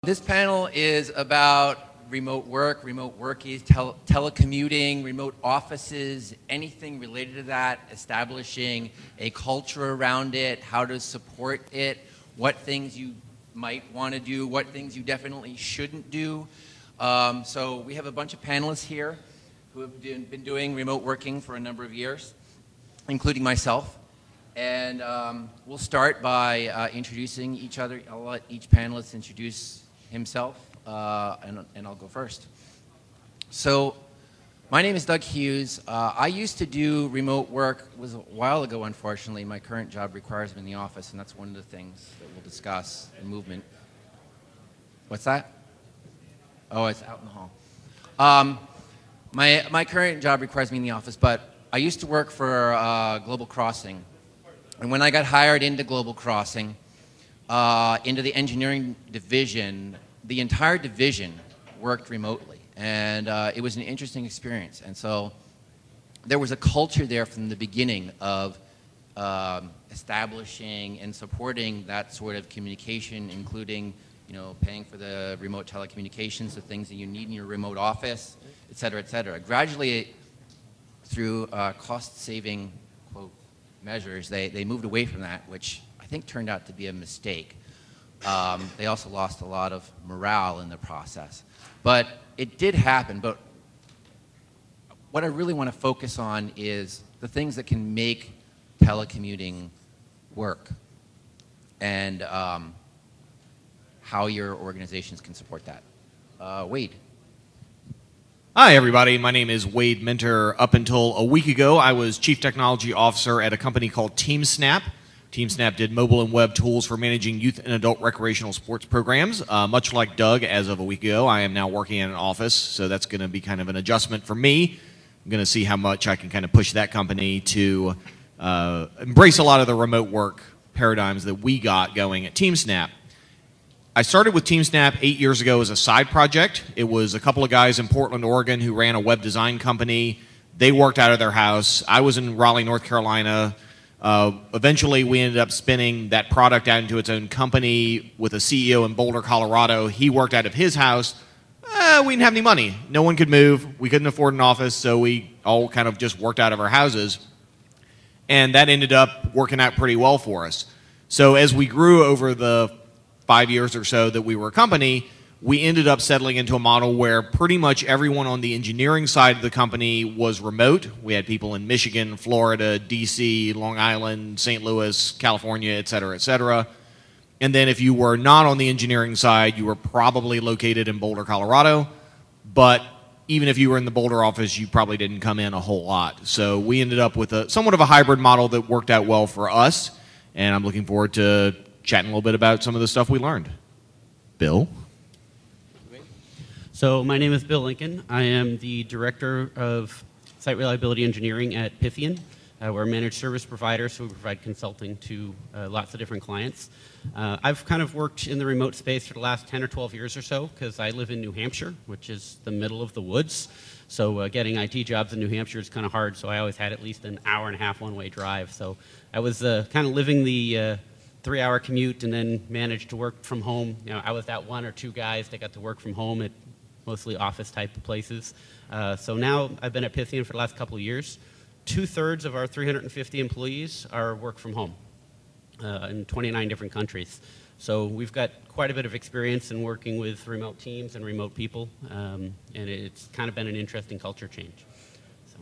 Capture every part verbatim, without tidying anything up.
This panel is about remote work, remote working, tele telecommuting, remote offices, anything related to that, establishing a culture around it, how to support it, what things you might want to do, what things you definitely shouldn't do. Um, so we have a bunch of panelists here who have been doing remote working for a number of years, including myself. And um, we'll start by uh, introducing each other. I'll let each panelist introduce himself, uh, and, and I'll go first. So my name is Doug Hughes. Uh, I used to do remote work. It was a while ago, unfortunately. My current job requires me in the office, and that's one of the things that we'll discuss in movement. What's that? Oh, it's out in the hall. Um, my, my current job requires me in the office, but I used to work for uh, Global Crossing. And when I got hired into Global Crossing, uh, into the engineering division, the entire division worked remotely. And uh, it was an interesting experience. And so there was a culture there from the beginning of um, establishing and supporting that sort of communication, including, you know, paying for the remote telecommunications, the things that you need in your remote office, et cetera, et cetera. Gradually, through uh, cost-saving, quote, measures, they, they moved away from that, which I think turned out to be a mistake. Um, they also lost a lot of morale in the process. But it did happen. But what I really want to focus on is the things that can make telecommuting work and um, how your organizations can support that. Uh, Wade. Hi, everybody. My name is Wade Minter. Up until a week ago, I was Chief Technology Officer at a company called TeamSnap. TeamSnap did mobile and web tools for managing youth and adult recreational sports programs. Uh, much like Doug, as of a week ago, I am now working in an office, so that's going to be kind of an adjustment for me. I'm going to see how much I can kind of push that company to uh, embrace a lot of the remote work paradigms that we got going at TeamSnap. I started with TeamSnap eight years ago as a side project. It was a couple of guys in Portland, Oregon who ran a web design company. They worked out of their house. I was in Raleigh, North Carolina. Uh, eventually, we ended up spinning that product out into its own company with a C E O in Boulder, Colorado. He worked out of his house. Uh, we didn't have any money. No one could move. We couldn't afford an office, so we all kind of just worked out of our houses. And that ended up working out pretty well for us. So as we grew over the five years or so that we were a company, we ended up settling into a model where pretty much everyone on the engineering side of the company was remote. We had people in Michigan, Florida, D C, Long Island, Saint Louis, California, et cetera, et cetera. And then if you were not on the engineering side, you were probably located in Boulder, Colorado. But even if you were in the Boulder office, you probably didn't come in a whole lot. So we ended up with a somewhat of a hybrid model that worked out well for us. And I'm looking forward to chatting a little bit about some of the stuff we learned. Bill? So my name is Bill Lincoln. I am the Director of Site Reliability Engineering at Pythian. Uh, we're a managed service provider, so we provide consulting to uh, lots of different clients. Uh, I've kind of worked in the remote space for the last ten or twelve years or so because I live in New Hampshire, which is the middle of the woods. So uh, getting I T jobs in New Hampshire is kind of hard, so I always had at least an hour and a half one-way drive. So I was uh, kind of living the uh, three-hour commute and then managed to work from home. You know, I was that one or two guys that got to work from home at mostly office type of places. Uh, so now I've been at Pythian for the last couple of years. Two-thirds of our three hundred fifty employees are work from home uh, in twenty-nine different countries. So we've got quite a bit of experience in working with remote teams and remote people, um, and it's kind of been an interesting culture change. So.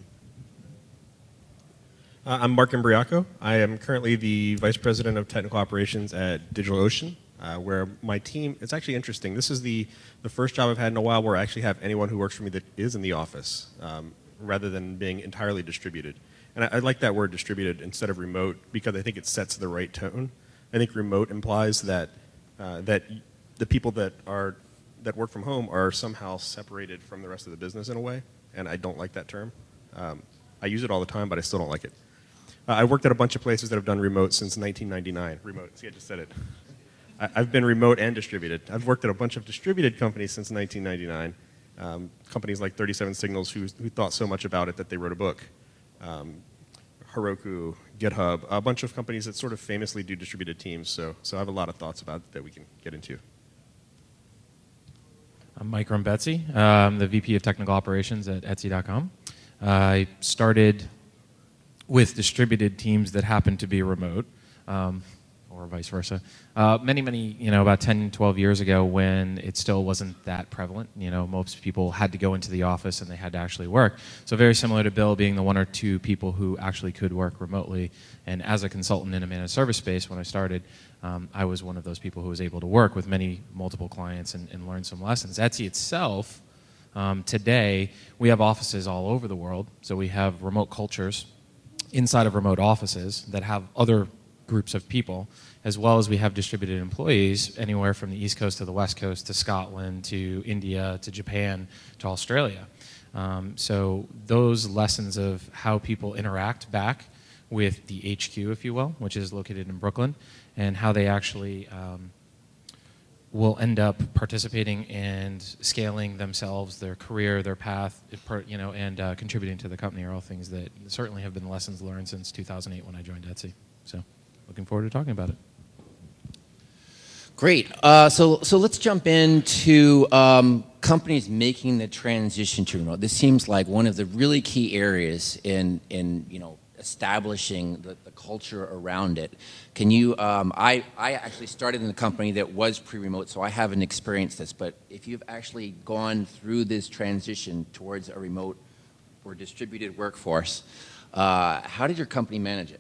Uh, I'm Mark Imbriaco. I am currently the Vice President of Technical Operations at DigitalOcean. Uh, where my team, it's actually interesting. This is the, the first job I've had in a while where I actually have anyone who works for me that is in the office, um, rather than being entirely distributed. And I, I like that word distributed instead of remote because I think it sets the right tone. I think remote implies that, uh, that the people that, are, that work from home are somehow separated from the rest of the business in a way, and I don't like that term. Um, I use it all the time, but I still don't like it. Uh, I worked at a bunch of places that have done remote since nineteen ninety-nine. Remote, see, I just said it. I've been remote and distributed. I've worked at a bunch of distributed companies since nineteen ninety-nine. Um, companies like thirty-seven Signals who, who thought so much about it that they wrote a book. Um, Heroku, GitHub, a bunch of companies that sort of famously do distributed teams. So, so I have a lot of thoughts about it that we can get into. I'm Mike Rombetzi. Uh, I'm the V P of Technical Operations at Etsy dot com. Uh, I started with distributed teams that happened to be remote, um, or vice versa. Uh, many, many, you know, about ten, twelve years ago when it still wasn't that prevalent. You know, most people had to go into the office and they had to actually work. So very similar to Bill being the one or two people who actually could work remotely. And as a consultant in a managed service space when I started, um, I was one of those people who was able to work with many multiple clients and, and learn some lessons. Etsy itself, um, today, we have offices all over the world. So we have remote cultures inside of remote offices that have other groups of people, as well as we have distributed employees anywhere from the East Coast to the West Coast to Scotland to India to Japan to Australia. Um, so those lessons of how people interact back with the H Q, if you will, which is located in Brooklyn, and how they actually um, will end up participating and scaling themselves, their career, their path, you know, and uh, contributing to the company are all things that certainly have been lessons learned since two thousand eight when I joined Etsy. So looking forward to talking about it. Great. Uh, so, so let's jump into um, companies making the transition to remote. This seems like one of the really key areas in, in you know, establishing the, the culture around it. Can you, um, I, I actually started in a company that was pre-remote, so I haven't experienced this, but if you've actually gone through this transition towards a remote or distributed workforce, uh, how did your company manage it?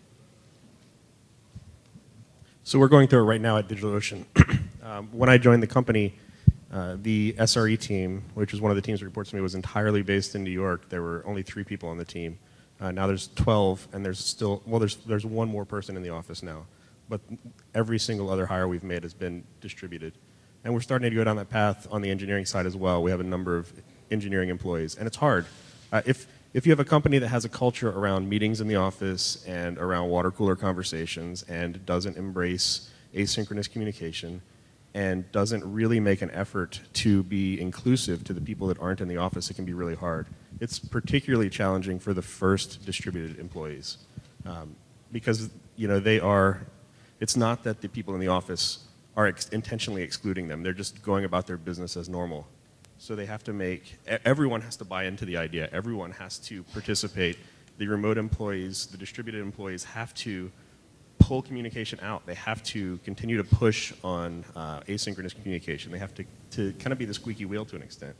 So we're going through it right now at DigitalOcean. um, when I joined the company, uh, the S R E team, which was one of the teams that reports to me, was entirely based in New York. There were only three people on the team. Uh, now there's twelve, and there's still, well, there's, there's one more person in the office now. But every single other hire we've made has been distributed. And we're starting to go down that path on the engineering side as well. We have a number of engineering employees, and it's hard. Uh, if, if you have a company that has a culture around meetings in the office and around water cooler conversations and doesn't embrace asynchronous communication and doesn't really make an effort to be inclusive to the people that aren't in the office, it can be really hard. It's particularly challenging for the first distributed employees um, because, you know, they are, it's not that the people in the office are ex intentionally excluding them. They're just going about their business as normal. So they have to make, everyone has to buy into the idea. Everyone has to participate. The remote employees, the distributed employees have to pull communication out. They have to continue to push on uh, asynchronous communication. They have to, to kind of be the squeaky wheel to an extent.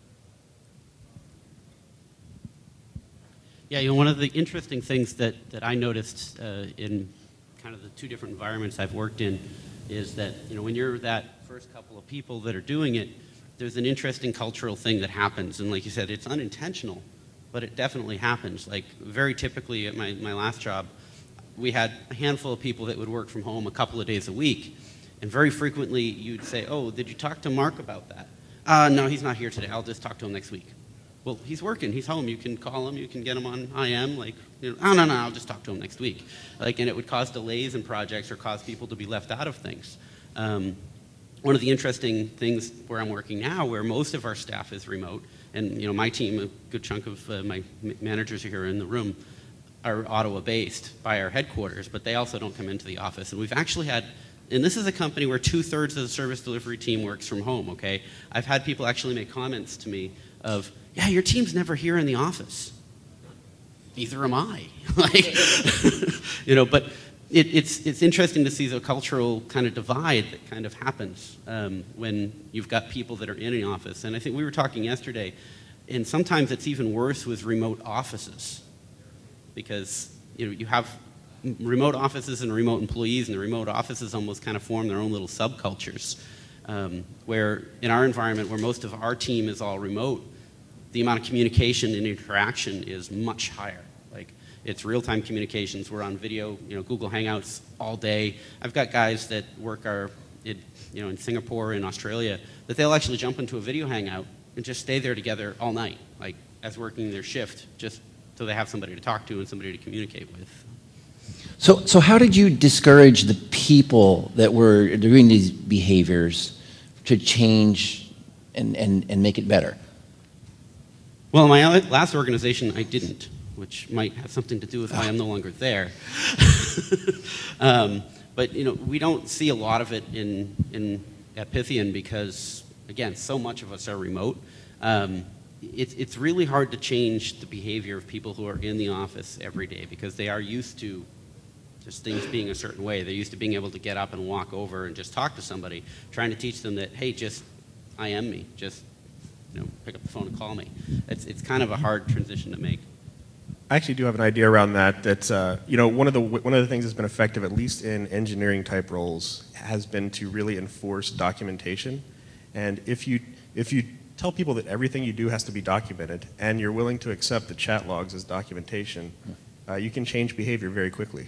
Yeah, you know, one of the interesting things that, that I noticed uh, in kind of the two different environments I've worked in is that, you know, when you're that first couple of people that are doing it, there's an interesting cultural thing that happens. And like you said, it's unintentional, but it definitely happens. Like very typically at my, my last job, we had a handful of people that would work from home a couple of days a week. And very frequently you'd say, oh, did you talk to Mark about that? Uh, no, he's not here today. I'll just talk to him next week. Well, he's working. He's home. You can call him. You can get him on I M. Like, you know, oh, no, no, I'll just talk to him next week. Like, and it would cause delays in projects or cause people to be left out of things. Um, one of the interesting things where I'm working now, where most of our staff is remote, and you know, my team, a good chunk of uh, my managers here in the room, are Ottawa-based by our headquarters, but they also don't come into the office. And we've actually had, and this is a company where two-thirds of the service delivery team works from home, okay? I've had people actually make comments to me of, yeah, your team's never here in the office. Neither am I. Like, you know, but it, it's, it's interesting to see the cultural kind of divide that kind of happens um, when you've got people that are in the office. And I think we were talking yesterday, and sometimes it's even worse with remote offices because, you know, you have remote offices and remote employees, and the remote offices almost kind of form their own little subcultures. Um, where in our environment, where most of our team is all remote, the amount of communication and interaction is much higher. Like, it's real-time communications. We're on video, you know, Google Hangouts all day. I've got guys that work our, it, you know, in Singapore and Australia, that they'll actually jump into a video hangout and just stay there together all night, like as working their shift, just so they have somebody to talk to and somebody to communicate with. So, so how did you discourage the people that were doing these behaviors to change and, and, and make it better? Well, in my last organization, I didn't, which might have something to do with why I'm no longer there. um, but you know, we don't see a lot of it in, in at Pythian because, again, so much of us are remote. Um, it's, it's really hard to change the behavior of people who are in the office every day because they are used to just things being a certain way. They're used to being able to get up and walk over and just talk to somebody, trying to teach them that, hey, just I am me. Just you know, pick up the phone and call me. It's, it's kind of a hard transition to make. I actually do have an idea around that. That uh, you know, one of the one of the things that's been effective, at least in engineering type roles, has been to really enforce documentation. And if you if you tell people that everything you do has to be documented, and you're willing to accept the chat logs as documentation, uh, you can change behavior very quickly.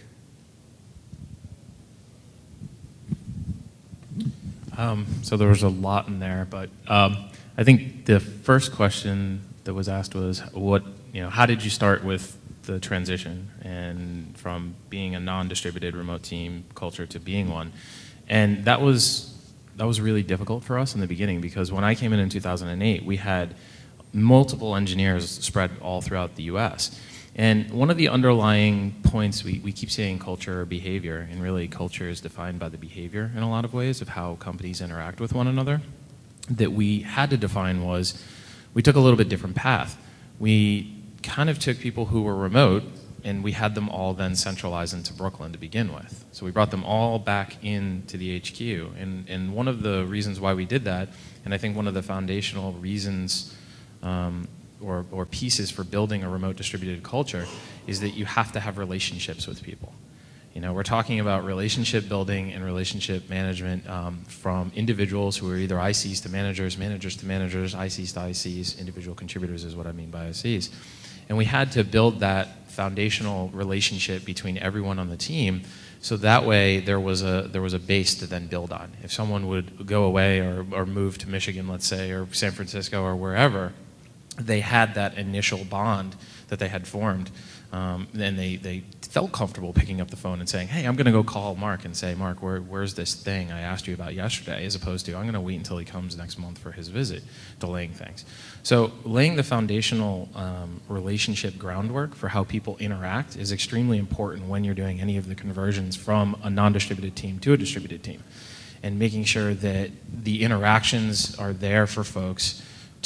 Um, so there was a lot in there, but um, I think the first question that was asked was, what, you know, how did you start with the transition and from being a non-distributed remote team culture to being one? And that was that was really difficult for us in the beginning because when I came in in two thousand eight, we had multiple engineers spread all throughout the U S. And one of the underlying points, we, we keep saying culture or behavior, and really culture is defined by the behavior in a lot of ways of how companies interact with one another, that we had to define was, we took a little bit different path. We kind of took people who were remote and we had them all then centralized into Brooklyn to begin with. So we brought them all back into the H Q. And, and one of the reasons why we did that, and I think one of the foundational reasons um, Or, or pieces for building a remote distributed culture is that you have to have relationships with people. You know, we're talking about relationship building and relationship management um, from individuals who are either I Cs to managers, managers to managers, I Cs to I Cs, individual contributors is what I mean by I Cs. And we had to build that foundational relationship between everyone on the team so that way there was a there was a base to then build on. If someone would go away or, or move to Michigan, let's say, or San Francisco or wherever, they had that initial bond that they had formed, um, and they, they felt comfortable picking up the phone and saying, hey, I'm going to go call Mark and say, Mark, where, where's this thing I asked you about yesterday, as opposed to, I'm going to wait until he comes next month for his visit, delaying things. So laying the foundational um, relationship groundwork for how people interact is extremely important when you're doing any of the conversions from a non-distributed team to a distributed team, and making sure that the interactions are there for folks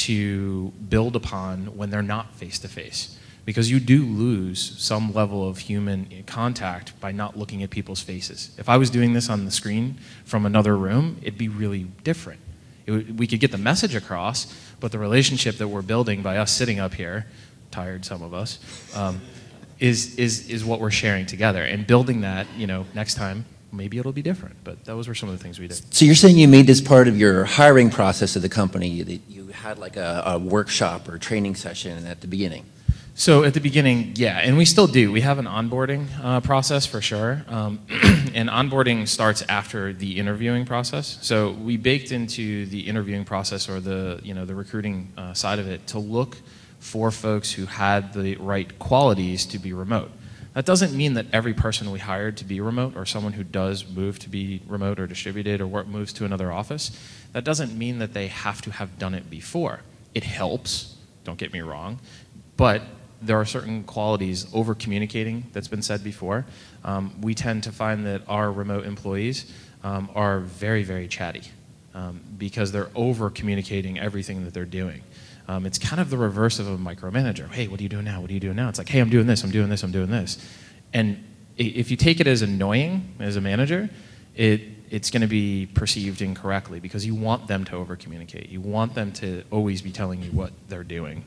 to build upon when they're not face-to-face. Because you do lose some level of human contact by not looking at people's faces. If I was doing this on the screen from another room, it'd be really different. It would, we could get the message across, but the relationship that we're building by us sitting up here, tired some of us, um, is, is, is what we're sharing together. And building that, you know, next time, maybe it'll be different, but those were some of the things we did. So you're saying you made this part of your hiring process of the company, that you had like a, a workshop or training session at the beginning? So at the beginning, yeah, and we still do. We have an onboarding uh, process for sure, um, and onboarding starts after the interviewing process. So we baked into the interviewing process or the, you know, the recruiting uh, side of it to look for folks who had the right qualities to be remote. That doesn't mean that every person we hired to be remote, or someone who does move to be remote or distributed or work, moves to another office, that doesn't mean that they have to have done it before. It helps, don't get me wrong, but there are certain qualities, over communicating that's been said before. Um, we tend to find that our remote employees um, are very, very chatty um, because they're over communicating everything that they're doing. Um, it's kind of the reverse of a micromanager. Hey, what are you doing now? What are you doing now? It's like, hey, I'm doing this, I'm doing this, I'm doing this. And if you take it as annoying as a manager, it, it's going to be perceived incorrectly because you want them to over communicate. You want them to always be telling you what they're doing.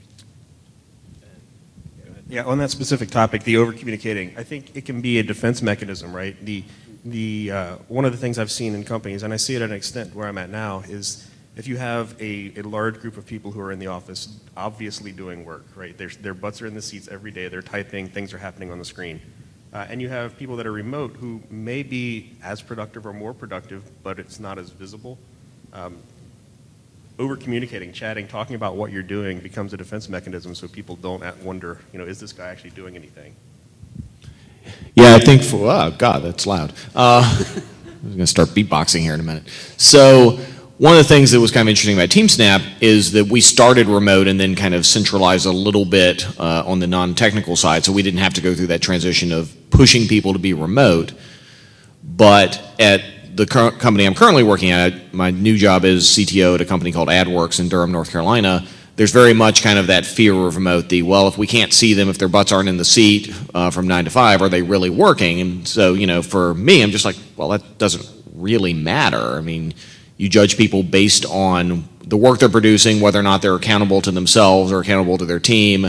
Yeah, on that specific topic, the over communicating, I think it can be a defense mechanism, right? The, the, uh, one of the things I've seen in companies, and I see it at an extent where I'm at now, is if you have a, a large group of people who are in the office obviously doing work, right? Their, their butts are in the seats every day, they're typing, things are happening on the screen. Uh, and you have people that are remote who may be as productive or more productive, but it's not as visible. Um, over communicating, chatting, talking about what you're doing becomes a defense mechanism so people don't wonder, you know, is this guy actually doing anything? Yeah, I think for, oh God, that's loud. Uh, I'm going to start beatboxing here in a minute. So one of the things that was kind of interesting about TeamSnap is that we started remote and then kind of centralized a little bit uh, on the non-technical side, so we didn't have to go through that transition of pushing people to be remote. But at at the current company I'm currently working at, my new job is C T O at a company called AdWorks in Durham, North Carolina. There's very much kind of that fear of remote, the, well, if we can't see them, if their butts aren't in the seat uh, from nine to five, are they really working? And so, you know, for me, I'm just like, well, that doesn't really matter. I mean, you judge people based on the work they're producing, whether or not they're accountable to themselves or accountable to their team.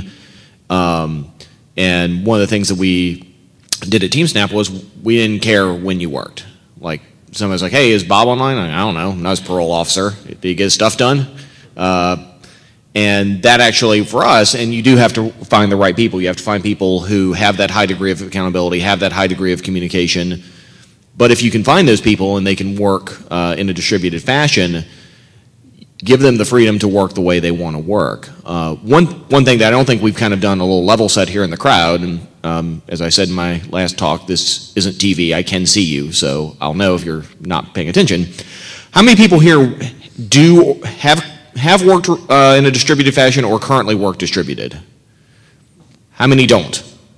Um, and one of the things that we did at TeamSnap was we didn't care when you worked. Like, somebody's like, hey, is Bob online? I don't know. I'm not his parole officer. Did he get his stuff done? Uh, And that actually, for us, and you do have to find the right people. You have to find people who have that high degree of accountability, have that high degree of communication. But if you can find those people and they can work uh, in a distributed fashion, give them the freedom to work the way they want to work. Uh, one, one thing that I don't think we've kind of done a little level set here in the crowd, and um, as I said in my last talk, this isn't T V. I can see you, so I'll know if you're not paying attention. How many people here do have have worked uh, in a distributed fashion or currently work distributed? How many don't?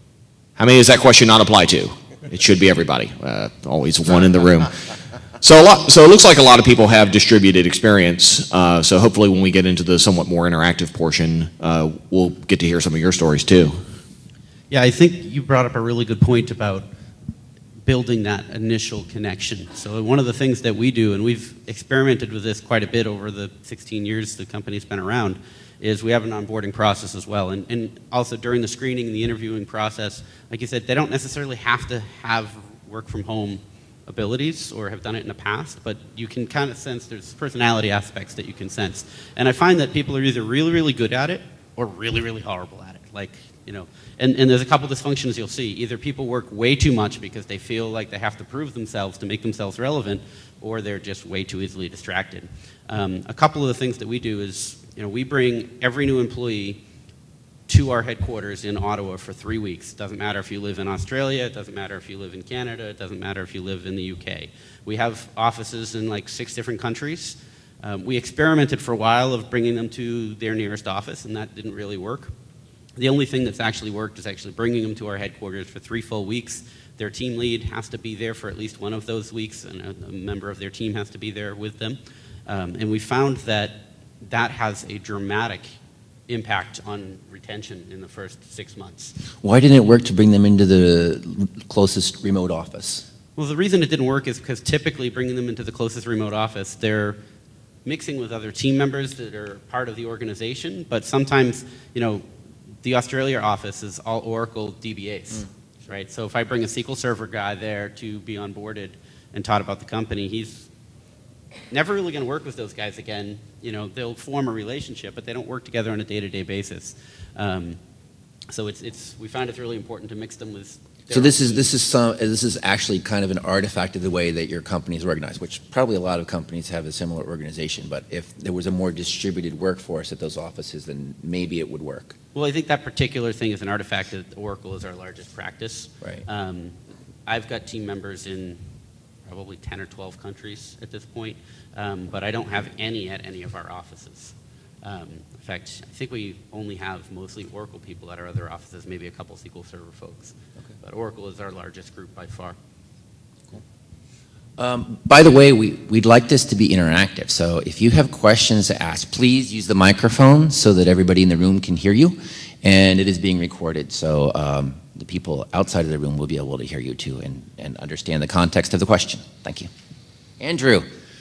How many does that question not apply to? It should be everybody. Uh, always one in the room. So a lot. So it looks like a lot of people have distributed experience. Uh, so hopefully, when we get into the somewhat more interactive portion, uh, we'll get to hear some of your stories too. Yeah, I think you brought up a really good point about building that initial connection. So one of the things that we do, and we've experimented with this quite a bit over the sixteen years the company's been around, is we have an onboarding process as well. And, and also during the screening and the interviewing process, like you said, they don't necessarily have to have work from home abilities or have done it in the past, but you can kind of sense there's personality aspects that you can sense. And I find that people are either really, really good at it or really, really horrible at it. Like, you know, and, and there's a couple dysfunctions you'll see. Either people work way too much because they feel like they have to prove themselves to make themselves relevant, or they're just way too easily distracted. Um, a couple of the things that we do is, you know, we bring every new employee to our headquarters in Ottawa for three weeks. It doesn't matter if you live in Australia, it doesn't matter if you live in Canada, it doesn't matter if you live in the U K. We have offices in like six different countries. Um, we experimented for a while of bringing them to their nearest office, and that didn't really work. The only thing that's actually worked is actually bringing them to our headquarters for three full weeks. Their team lead has to be there for at least one of those weeks, and a, a member of their team has to be there with them. Um, and we found that that has a dramatic impact on retention in the first six months. Why didn't it work to bring them into the closest remote office? Well, the reason it didn't work is because typically bringing them into the closest remote office, they're mixing with other team members that are part of the organization, but sometimes, you know, the Australia office is all Oracle D B As, mm. right? So if I bring a S Q L Server guy there to be onboarded and taught about the company, he's never really going to work with those guys again. You know, they'll form a relationship, but they don't work together on a day-to-day basis. Um, so it's it's we find it's really important to mix them with. So this is this is some this is actually kind of an artifact of the way that your company is organized, which probably a lot of companies have a similar organization. But if there was a more distributed workforce at those offices, then maybe it would work. Well, I think that particular thing is an artifact that Oracle is our largest practice. Right. Um, I've got team members in probably ten or twelve countries at this point, um, but I don't have any at any of our offices. Um, in fact, I think we only have mostly Oracle people at our other offices, maybe a couple S Q L Server folks. Okay. But Oracle is our largest group by far. Cool. Um, by the way, we, we'd like this to be interactive, so if you have questions to ask, please use the microphone so that everybody in the room can hear you, and it is being recorded, so um, the people outside of the room will be able to hear you too and, and understand the context of the question. Thank you. Andrew.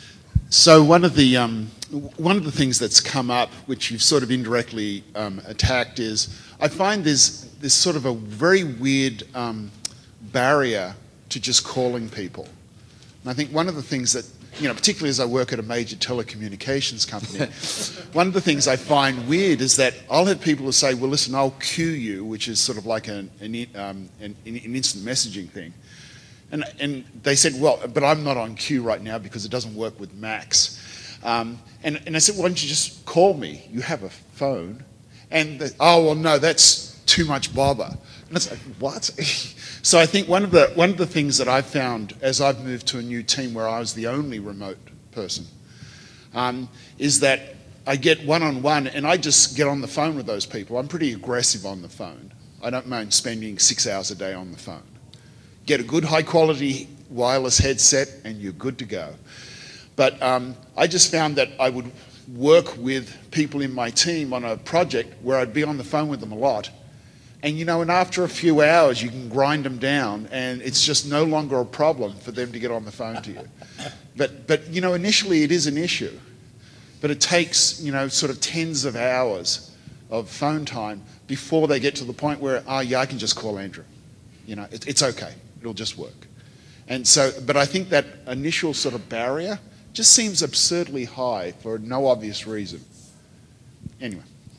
So one of the um, one of the things that's come up, which you've sort of indirectly um, attacked, is I find there's there's sort of a very weird um, barrier to just calling people. And I think one of the things that, you know, particularly as I work at a major telecommunications company, one of the things I find weird is that I'll have people who say, well, listen, I'll queue you, which is sort of like an, an, um, an, an instant messaging thing. And, and they said, well, but I'm not on queue right now because it doesn't work with Macs. Um, and, and I said, why don't you just call me? You have a phone. And they, oh, well, no, that's too much bother. And it's like, what? So I think one of the one of the things that I've found as I've moved to a new team where I was the only remote person um, is that I get one-on-one and I just get on the phone with those people. I'm pretty aggressive on the phone. I don't mind spending six hours a day on the phone. Get a good high-quality wireless headset, and you're good to go. But um, I just found that I would work with people in my team on a project where I'd be on the phone with them a lot. And, you know, and after a few hours, you can grind them down, and it's just no longer a problem for them to get on the phone to you. But, but you know, initially it is an issue. But it takes, you know, sort of tens of hours of phone time before they get to the point where, oh, yeah, I can just call Andrew. You know, it, it's okay. It'll just work. And so, but I think that initial sort of barrier just seems absurdly high for no obvious reason. Anyway.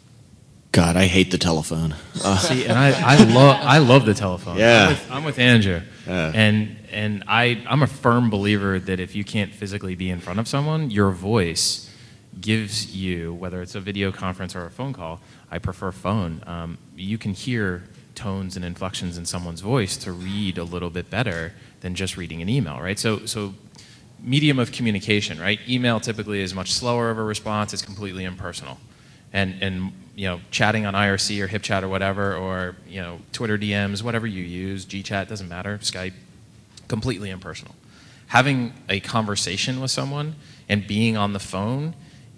God, I hate the telephone. Uh, See, and I, I love I love the telephone. Yeah. I'm with, I'm with Andrew, Yeah. and and I I'm a firm believer that if you can't physically be in front of someone, your voice gives you, whether it's a video conference or a phone call. I prefer phone. Um, you can hear tones and inflections in someone's voice to read a little bit better than just reading an email, right? So so. Medium of communication, right? Email typically is much slower of a response. It's completely impersonal, and and you know, chatting on I R C or HipChat or whatever, or you know, Twitter D Ms, whatever you use, GChat, doesn't matter, Skype, completely impersonal. Having a conversation with someone and being on the phone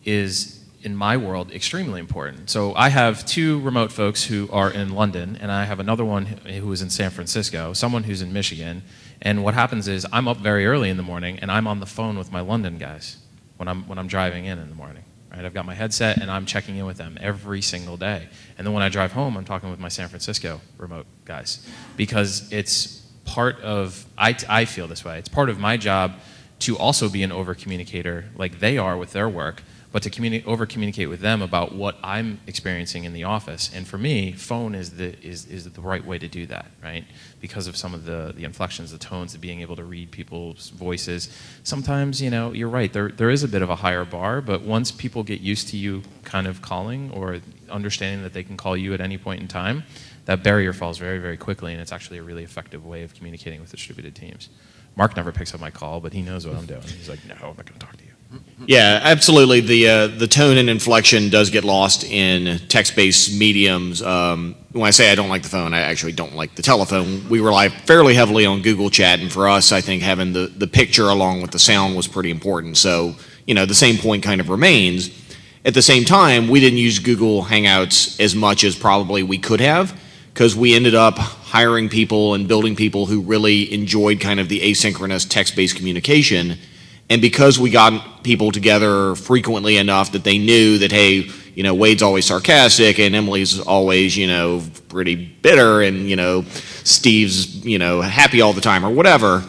is, in my world, extremely important. So I have two remote folks who are in London, and I have another one who is in San Francisco, someone who's in Michigan. And what happens is I'm up very early in the morning, and I'm on the phone with my London guys when I'm when I'm driving in in the morning. Right? I've got my headset, and I'm checking in with them every single day. And then when I drive home, I'm talking with my San Francisco remote guys, because it's part of I I feel this way. It's part of my job to also be an over communicator, like they are with their work, but to communi- over communicate with them about what I'm experiencing in the office. And for me, phone is the is, is the right way to do that, right? Because of some of the, the inflections, the tones, of being able to read people's voices. Sometimes, you know, you're right, there there is a bit of a higher bar, but once people get used to you kind of calling or understanding that they can call you at any point in time, that barrier falls very, very quickly, and it's actually a really effective way of communicating with distributed teams. Mark never picks up my call, but he knows what I'm doing. He's like, no, I'm not going to talk to you. Yeah, absolutely. The uh, the tone and inflection does get lost in text-based mediums. Um, when I say I don't like the phone, I actually don't like the telephone. We rely fairly heavily on Google Chat, and for us, I think having the, the picture along with the sound was pretty important. So, you know, the same point kind of remains. At the same time, we didn't use Google Hangouts as much as probably we could have, because we ended up hiring people and building people who really enjoyed kind of the asynchronous text-based communication. And because we got people together frequently enough that they knew that, hey, you know, Wade's always sarcastic and Emily's always, you know, pretty bitter, and, you know, Steve's, you know, happy all the time or whatever.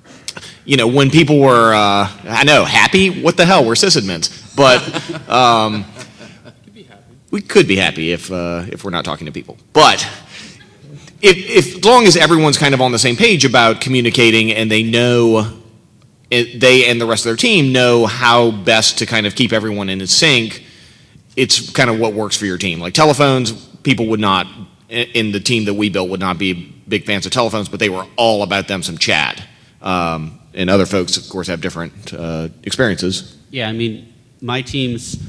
You know, when people were, uh, I know, happy? What the hell? We're sysadmins. But um, we could be happy if uh, if we're not talking to people. But if, if as long as everyone's kind of on the same page about communicating and they know, it, they and the rest of their team know how best to kind of keep everyone in sync, it's kind of what works for your team. Like telephones, people would not, in the team that we built, would not be big fans of telephones, but they were all about them some chat. Um, and other folks, of course, have different uh, experiences. Yeah, I mean, my teams,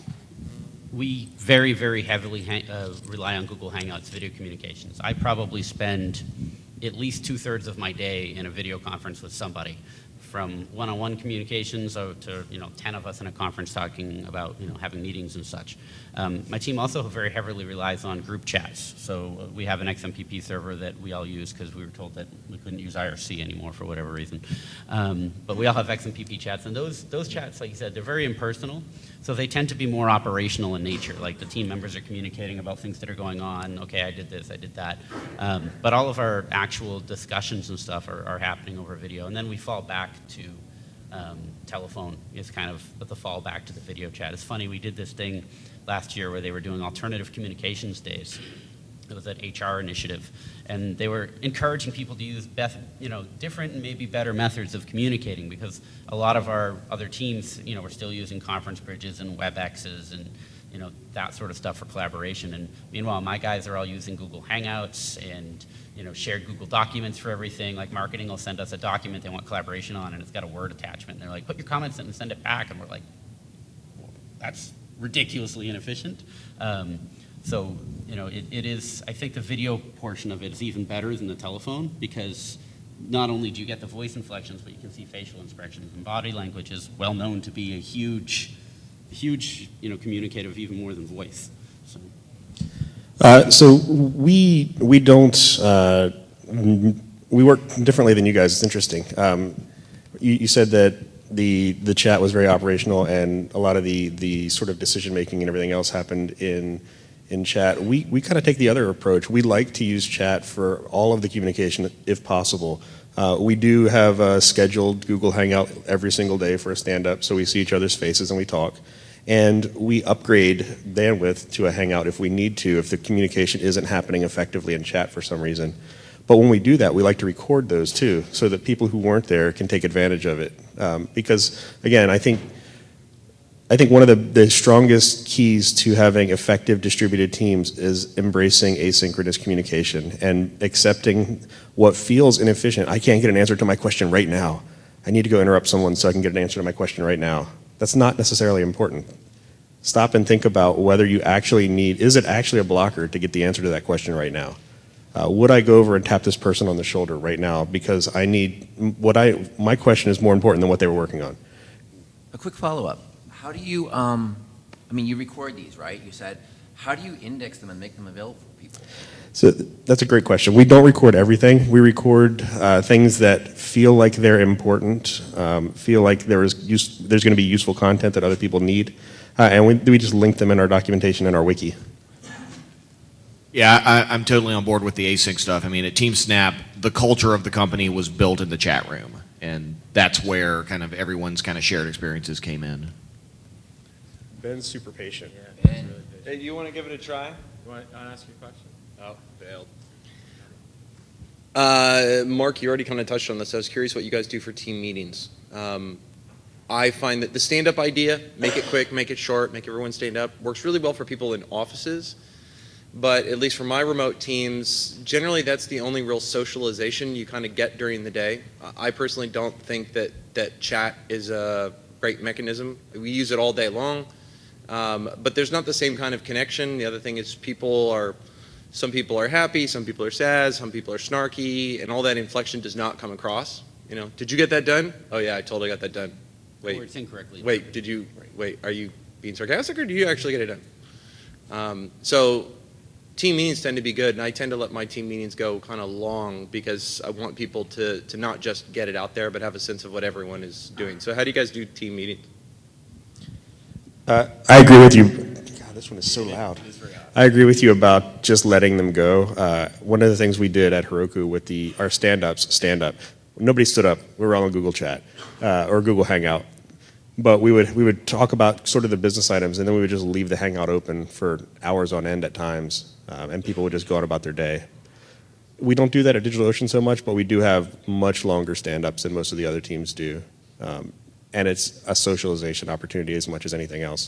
we very, very heavily hang, uh, rely on Google Hangouts video communications. I probably spend at least two-thirds of my day in a video conference with somebody, from one-on-one communications to, you know, ten of us in a conference talking about, you know, having meetings and such. Um, my team also very heavily relies on group chats. So uh, we have an X M P P server that we all use because we were told that we couldn't use I R C anymore for whatever reason. Um, but we all have X M P P chats, and those those chats, like you said, they're very impersonal. So they tend to be more operational in nature. Like the team members are communicating about things that are going on. Okay, I did this, I did that. Um, but all of our actual discussions and stuff are, are happening over video, and then we fall back to um, telephone is kind of the fallback to the video chat. It's funny, we did this thing last year where they were doing alternative communications days. It was an H R initiative, and they were encouraging people to use best, you know, different and maybe better methods of communicating, because a lot of our other teams, you know, were still using conference bridges and WebExes and, you know, that sort of stuff for collaboration. And meanwhile, my guys are all using Google Hangouts and, you know, shared Google documents for everything. Like marketing will send us a document they want collaboration on, and it's got a Word attachment. And they're like, put your comments in and send it back. And we're like, well, that's ridiculously inefficient. Um, so, you know, it, it is, I think the video portion of it is even better than the telephone, because not only do you get the voice inflections, but you can see facial expressions, and body language is well known to be a huge, huge, you know, communicative, even more than voice. So, uh, so we we don't uh, we work differently than you guys. It's interesting. Um, you, you said that the the chat was very operational, and a lot of the the sort of decision making and everything else happened in in chat. We we kind of take the other approach. We like to use chat for all of the communication if possible. Uh, we do have a scheduled Google Hangout every single day for a stand-up, so we see each other's faces and we talk. And we upgrade bandwidth to a Hangout if we need to, if the communication isn't happening effectively in chat for some reason. But when we do that, we like to record those too, so that people who weren't there can take advantage of it. Um, because, again, I think I think one of the, the strongest keys to having effective distributed teams is embracing asynchronous communication and accepting what feels inefficient. I can't get an answer to my question right now. I need to go interrupt someone so I can get an answer to my question right now. That's not necessarily important. Stop and think about whether you actually need, is it actually a blocker to get the answer to that question right now? Uh, would I go over and tap this person on the shoulder right now because I need, what I, my question is more important than what they were working on. A quick follow-up. How do you, um, I mean, you record these, right? You said, how do you index them and make them available for people? So that's a great question. We don't record everything. We record uh, things that feel like they're important, um, feel like there is use, there's going to be useful content that other people need, uh, and we, we just link them in our documentation and our wiki. Yeah, I, I'm totally on board with the async stuff. I mean, at TeamSnap, the culture of the company was built in the chat room, and that's where kind of everyone's kind of shared experiences came in. Ben's super patient. Yeah, ben. Really hey, do you want to give it a try? You want to ask your question? Oh, failed. Uh, Mark, you already kind of touched on this. I was curious what you guys do for team meetings. Um, I find that the stand-up idea, make it quick, make it short, make everyone stand up, works really well for people in offices. But at least for my remote teams, generally that's the only real socialization you kind of get during the day. I personally don't think that, that chat is a great mechanism. We use it all day long. Um, but there's not the same kind of connection. The other thing is people are, some people are happy, some people are sad, some people are snarky, and all that inflection does not come across. You know, did you get that done? Oh yeah, I totally got that done. Wait, or it's incorrectly. wait, did you, wait, are you being sarcastic or do you actually get it done? Um, so team meetings tend to be good, and I tend to let my team meetings go kind of long because I want people to, to not just get it out there, but have a sense of what everyone is doing. So how do you guys do team meetings? Uh, I agree with you. God, this one is so loud. I agree with you about just letting them go. Uh, one of the things we did at Heroku with the our stand-ups, stand-up, nobody stood up. We were all on Google Chat uh, or Google Hangout. But we would we would talk about sort of the business items, and then we would just leave the Hangout open for hours on end at times, um, and people would just go on about their day. We don't do that at DigitalOcean so much, but we do have much longer stand-ups than most of the other teams do. Um, and it's a socialization opportunity as much as anything else.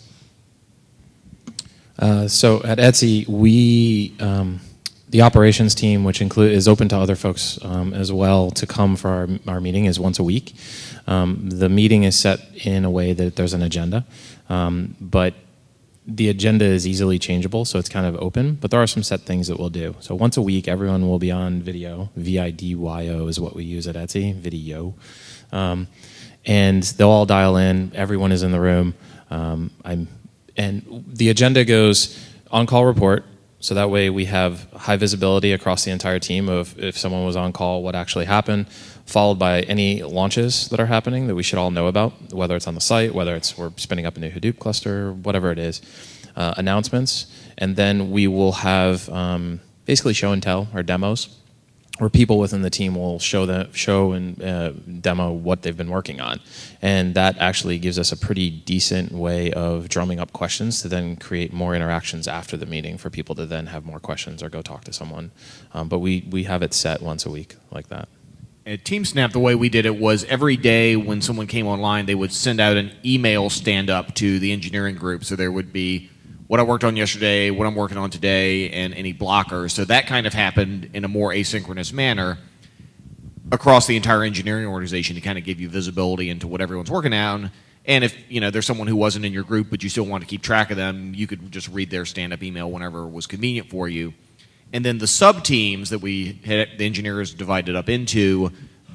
Uh, so at Etsy, we um, the operations team, which include is open to other folks um, as well to come for our, our meeting, is once a week. Um, the meeting is set in a way that there's an agenda, um, but the agenda is easily changeable, so it's kind of open. But there are some set things that we'll do. So once a week, everyone will be on video. V I D Y O is what we use at Etsy, video. Um, and they'll all dial in. Everyone is in the room. Um, I'm, and the agenda goes on-call report, so that way we have high visibility across the entire team of if someone was on call, what actually happened, followed by any launches that are happening that we should all know about, whether it's on the site, whether it's we're spinning up a new Hadoop cluster, whatever it is, uh, announcements, and then we will have um, basically show and tell or demos, where people within the team will show the, show and uh, demo what they've been working on. And that actually gives us a pretty decent way of drumming up questions to then create more interactions after the meeting for people to then have more questions or go talk to someone. Um, but we, we have it set once a week like that. At TeamSnap, the way we did it was every day when someone came online, they would send out an email stand-up to the engineering group. So there would be what I worked on yesterday, what I'm working on today, and any blockers. So that kind of happened in a more asynchronous manner across the entire engineering organization to kind of give you visibility into what everyone's working on. And if you know there's someone who wasn't in your group but you still want to keep track of them, you could just read their stand-up email whenever it was convenient for you. And then the sub-teams that we had, the engineers divided up into,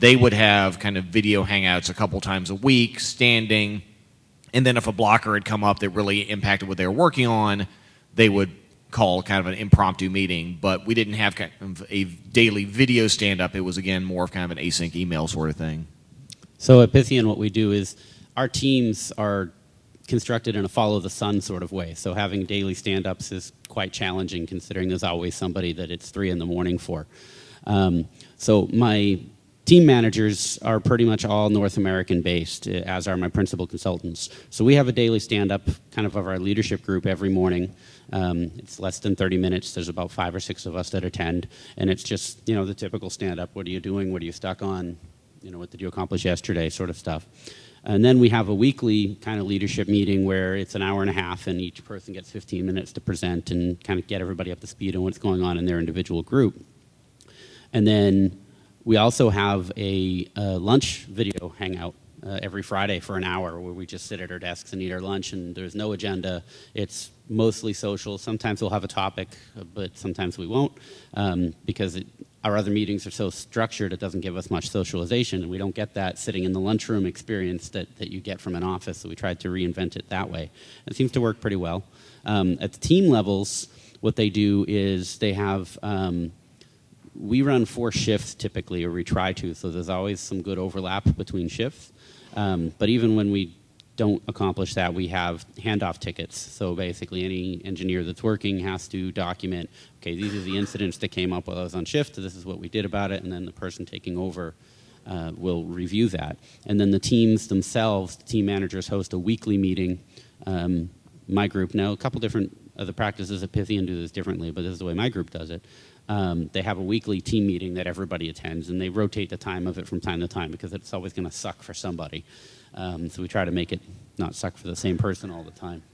they would have kind of video hangouts a couple times a week, standing, and then if a blocker had come up that really impacted what they were working on, they would call kind of an impromptu meeting. But we didn't have kind of a daily video stand-up. It was, again, more of kind of an async email sort of thing. So at Pythian, what we do is our teams are constructed in a follow-the-sun sort of way. So having daily stand-ups is quite challenging, considering there's always somebody that it's three in the morning for. Um, so my team managers are pretty much all North American based, as are my principal consultants. So we have a daily stand-up kind of of our leadership group every morning. Um, it's less than thirty minutes. There's about five or six of us that attend. And it's just, you know, the typical stand-up. What are you doing? What are you stuck on? You know, what did you accomplish yesterday, sort of stuff. And then we have a weekly kind of leadership meeting where it's an hour and a half and each person gets fifteen minutes to present and kind of get everybody up to speed on what's going on in their individual group. And then we also have a, a lunch video hangout uh, every Friday for an hour where we just sit at our desks and eat our lunch, and there's no agenda. It's mostly social. Sometimes we'll have a topic, but sometimes we won't um, because it, our other meetings are so structured it doesn't give us much socialization, and we don't get that sitting in the lunchroom experience that, that you get from an office, so we tried to reinvent it that way. It seems to work pretty well. Um, at the team levels, what they do is they have, um, we run four shifts typically, or we try to, so there's always some good overlap between shifts. Um, but even when we don't accomplish that, we have handoff tickets. So basically any engineer that's working has to document, okay, these are the incidents that came up while I was on shift, this is what we did about it, and then the person taking over uh, will review that. And then the teams themselves, the team managers host a weekly meeting. Um, my group, now a couple different other practices at Pythian do this differently, but this is the way my group does it. Um, they have a weekly team meeting that everybody attends, and they rotate the time of it from time to time because it's always going to suck for somebody. Um, so we try to make it not suck for the same person all the time.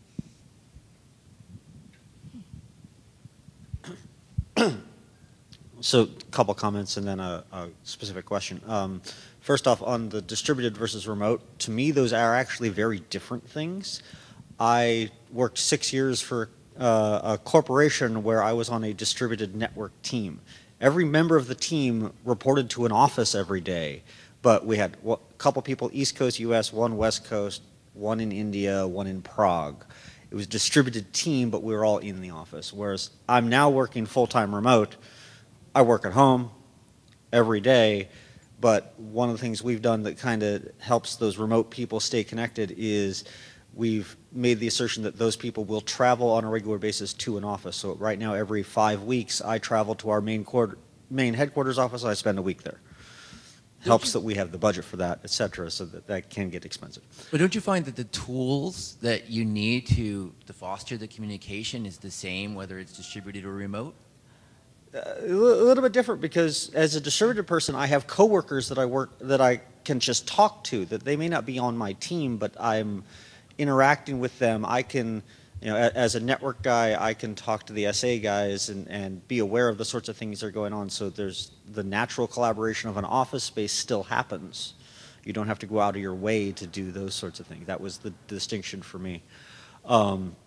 So, so a couple comments and then a, a specific question. Um, first off, on the distributed versus remote, to me those are actually very different things. I worked six years for uh, a corporation where I was on a distributed network team. Every member of the team reported to an office every day. But we had a couple people East Coast U S, one West Coast, one in India, one in Prague. It was a distributed team, but we were all in the office. Whereas I'm now working full-time remote. I work at home every day, but one of the things we've done that kind of helps those remote people stay connected is we've made the assertion that those people will travel on a regular basis to an office. So right now, every five weeks, I travel to our main, quarter, main headquarters office, and I spend a week there. Helps that we have the budget for that, et cetera, so that that can get expensive. But don't you find that the tools that you need to, to foster the communication is the same, whether it's distributed or remote? Uh, a little bit different because as a distributed person, I have coworkers that I work that I can just talk to. That they may not be on my team, but I'm interacting with them. I can, you know, as a network guy, I can talk to the S A guys and, and be aware of the sorts of things that are going on. So there's the natural collaboration of an office space still happens. You don't have to go out of your way to do those sorts of things. That was the distinction for me. Um,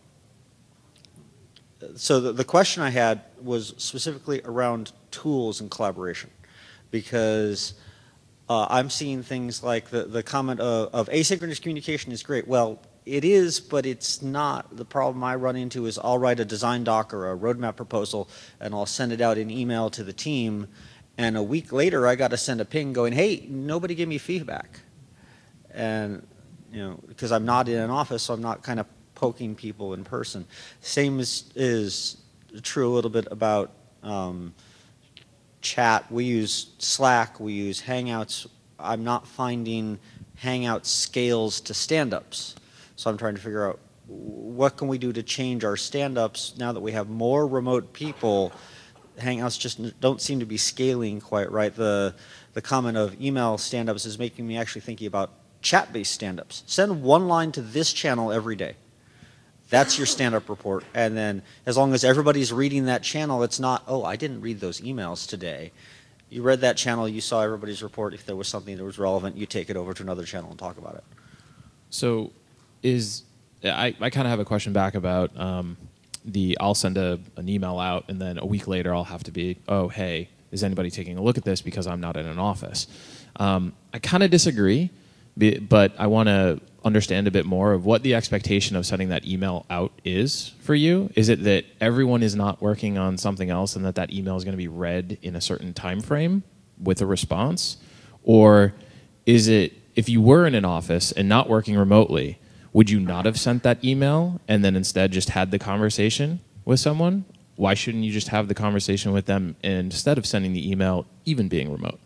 so the, the question I had was specifically around tools and collaboration, because uh, I'm seeing things like the, the comment of, of asynchronous communication is great. Well, it is, but it's not. The problem I run into is I'll write a design doc or a roadmap proposal, and I'll send it out in email to the team, and a week later I got to send a ping going, hey, nobody give me feedback. And, you know, because I'm not in an office, so I'm not kind of poking people in person. Same is, is true a little bit about um, chat. We use Slack, we use Hangouts. I'm not finding Hangout scales to stand-ups. So I'm trying to figure out what can we do to change our stand-ups now that we have more remote people. Hangouts just don't seem to be scaling quite right. The, the comment of email stand-ups is making me actually thinking about chat-based stand-ups. Send one line to this channel every day. That's your stand-up report. And then as long as everybody's reading that channel, it's not, oh, I didn't read those emails today. You read that channel, you saw everybody's report. If there was something that was relevant, you take it over to another channel and talk about it. So is I, I kind of have a question back about um, the I'll send a, an email out and then a week later I'll have to be, oh, hey, is anybody taking a look at this because I'm not in an office? Um, I kind of disagree, but I want to understand a bit more of what the expectation of sending that email out is for you. Is it that everyone is not working on something else and that that email is going to be read in a certain time frame with a response? Or is it, if you were in an office and not working remotely, would you not have sent that email and then instead just had the conversation with someone? Why shouldn't you just have the conversation with them instead of sending the email, even being remote?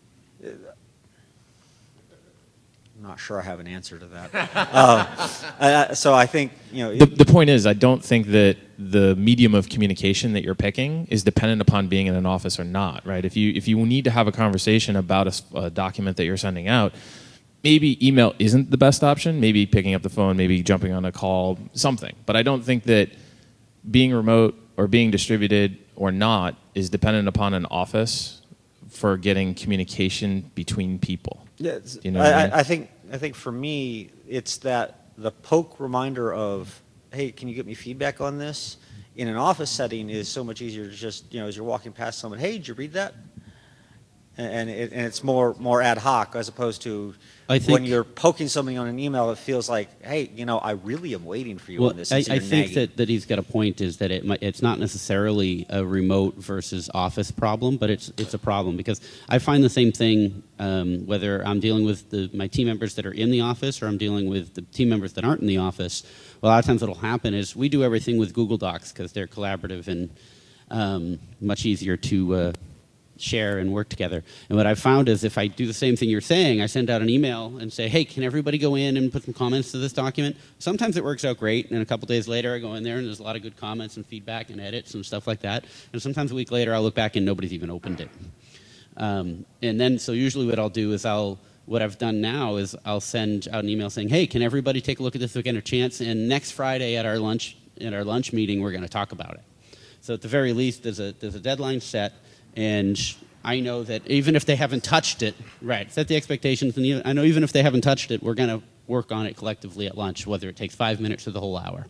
I'm not sure I have an answer to that. uh, uh, so I think, you know... The, the point is, I don't think that the medium of communication that you're picking is dependent upon being in an office or not, right? If you, if you need to have a conversation about a, a document that you're sending out, maybe email isn't the best option, maybe picking up the phone, maybe jumping on a call, something. But I don't think that being remote or being distributed or not is dependent upon an office for getting communication between people. Yeah, you know I, I, mean? I think I think for me, it's that the poke reminder of, hey, can you get me feedback on this? In an office setting is so much easier to just, you know, as you're walking past someone, hey, did you read that? And, it, and it's more more ad hoc as opposed to I think, when you're poking something on an email, it feels like, hey, you know, I really am waiting for you well, on this. I, I think that, that he's got a point is that it might, it's not necessarily a remote versus office problem, but it's it's a problem because I find the same thing um, whether I'm dealing with the, my team members that are in the office or I'm dealing with the team members that aren't in the office. Well, a lot of times what will happen is we do everything with Google Docs because they're collaborative and um, much easier to uh, share and work together. And what I've found is if I do the same thing you're saying, I send out an email and say, hey, can everybody go in and put some comments to this document? Sometimes it works out great, and a couple days later I go in there and there's a lot of good comments and feedback and edits and stuff like that. And sometimes a week later I'll look back and nobody's even opened it. Um, and then, so usually what I'll do is I'll, what I've done now is I'll send out an email saying, hey, can everybody take a look at this if we get a chance? And next Friday at our lunch, at our lunch meeting, we're going to talk about it. So at the very least, there's a, there's a deadline set. And I know that even if they haven't touched it, right, set the expectations, and even, I know even if they haven't touched it, we're going to work on it collectively at lunch, whether it takes five minutes or the whole hour.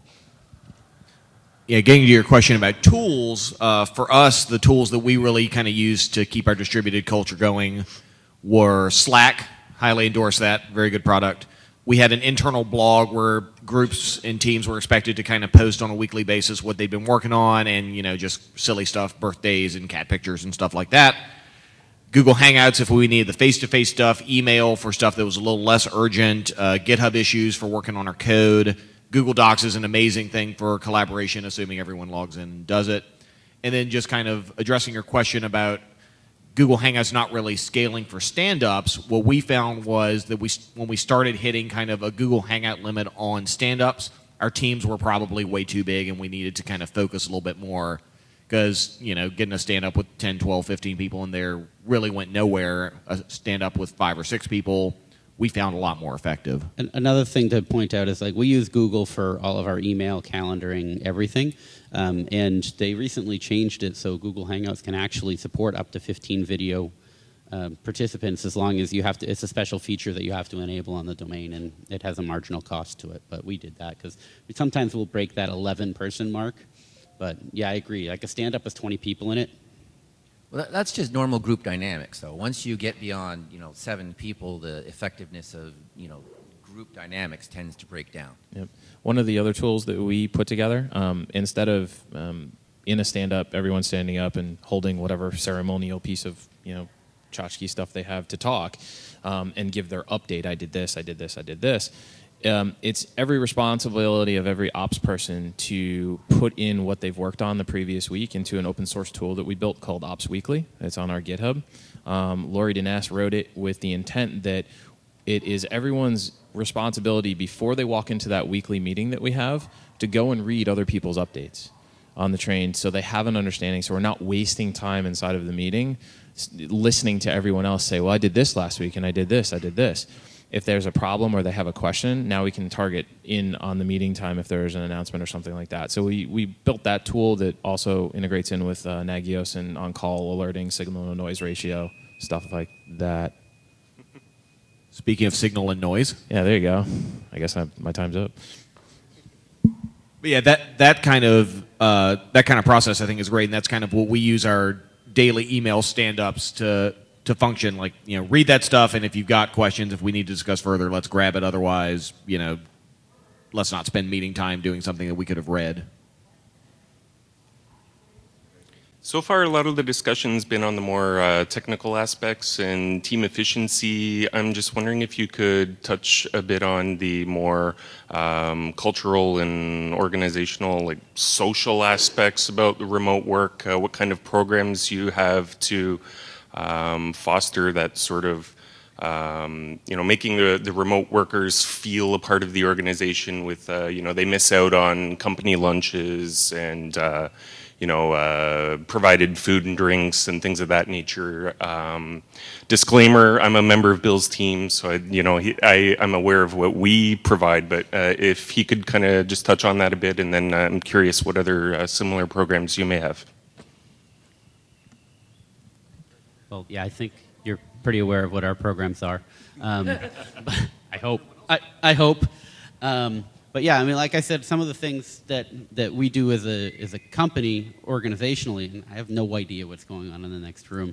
Yeah, getting to your question about tools, uh, for us, the tools that we really kind of use to keep our distributed culture going were Slack, highly endorse that, very good product. We had an internal blog where groups and teams were expected to kind of post on a weekly basis what they've been working on and, you know, just silly stuff, birthdays and cat pictures and stuff like that. Google Hangouts if we needed the face-to-face stuff, email for stuff that was a little less urgent, uh, GitHub issues for working on our code. Google Docs is an amazing thing for collaboration, assuming everyone logs in and does it. And then just kind of addressing your question about Google Hangouts not really scaling for stand-ups, what we found was that we, when we started hitting kind of a Google Hangout limit on stand-ups, our teams were probably way too big and we needed to kind of focus a little bit more because, you know, getting a stand-up with ten, twelve, fifteen people in there really went nowhere. A stand-up with five or six people, we found a lot more effective. And another thing to point out is like we use Google for all of our email, calendaring, everything. Um, and they recently changed it so Google Hangouts can actually support up to fifteen video uh, participants as long as you have to, it's a special feature that you have to enable on the domain and it has a marginal cost to it. But we did that because sometimes we'll break that eleven person mark. But yeah, I agree. Like a stand-up with twenty people in it. Well, that's just normal group dynamics, though. Once you get beyond, you know, seven people, the effectiveness of, you know, group dynamics tends to break down. Yep. One of the other tools that we put together, um, instead of um, in a stand-up, everyone standing up and holding whatever ceremonial piece of, you know, tchotchke stuff they have to talk um, and give their update. I did this, I did this, I did this. Um, it's every responsibility of every ops person to put in what they've worked on the previous week into an open source tool that we built called Ops Weekly. It's on our GitHub. Um, Lori Diness wrote it with the intent that it is everyone's responsibility before they walk into that weekly meeting that we have to go and read other people's updates on the train so they have an understanding, so we're not wasting time inside of the meeting listening to everyone else say, well, I did this last week and I did this, I did this. If there's a problem or they have a question, now we can target in on the meeting time if there's an announcement or something like that. So we, we built that tool that also integrates in with uh, Nagios and on-call alerting, signal to noise ratio, stuff like that. Speaking of signal and noise. Yeah, there you go. I guess I, my time's up. But yeah, that, that kind of uh, that kind of process I think is great, and that's kind of what we use our daily email stand-ups to to function. Like, you know, read that stuff, and if you've got questions, if we need to discuss further, let's grab it. Otherwise, you know, let's not spend meeting time doing something that we could have read. So far, a lot of the discussion's been on the more uh, technical aspects and team efficiency. I'm just wondering if you could touch a bit on the more um, cultural and organizational, like social aspects about the remote work. Uh, what kind of programs you have to um, foster that sort of, um, you know, making the, the remote workers feel a part of the organization with, uh, you know, they miss out on company lunches and, uh, you know, uh, provided food and drinks and things of that nature. Um, disclaimer, I'm a member of Bill's team, so I, you know, he, I, I'm aware of what we provide, but uh, if he could kind of just touch on that a bit, and then uh, I'm curious what other uh, similar programs you may have. Well, yeah, I think you're pretty aware of what our programs are. Um, I hope. I, I hope. Um, But yeah, I mean, like I said, some of the things that, that we do as a as a company organizationally, and I have no idea what's going on in the next room,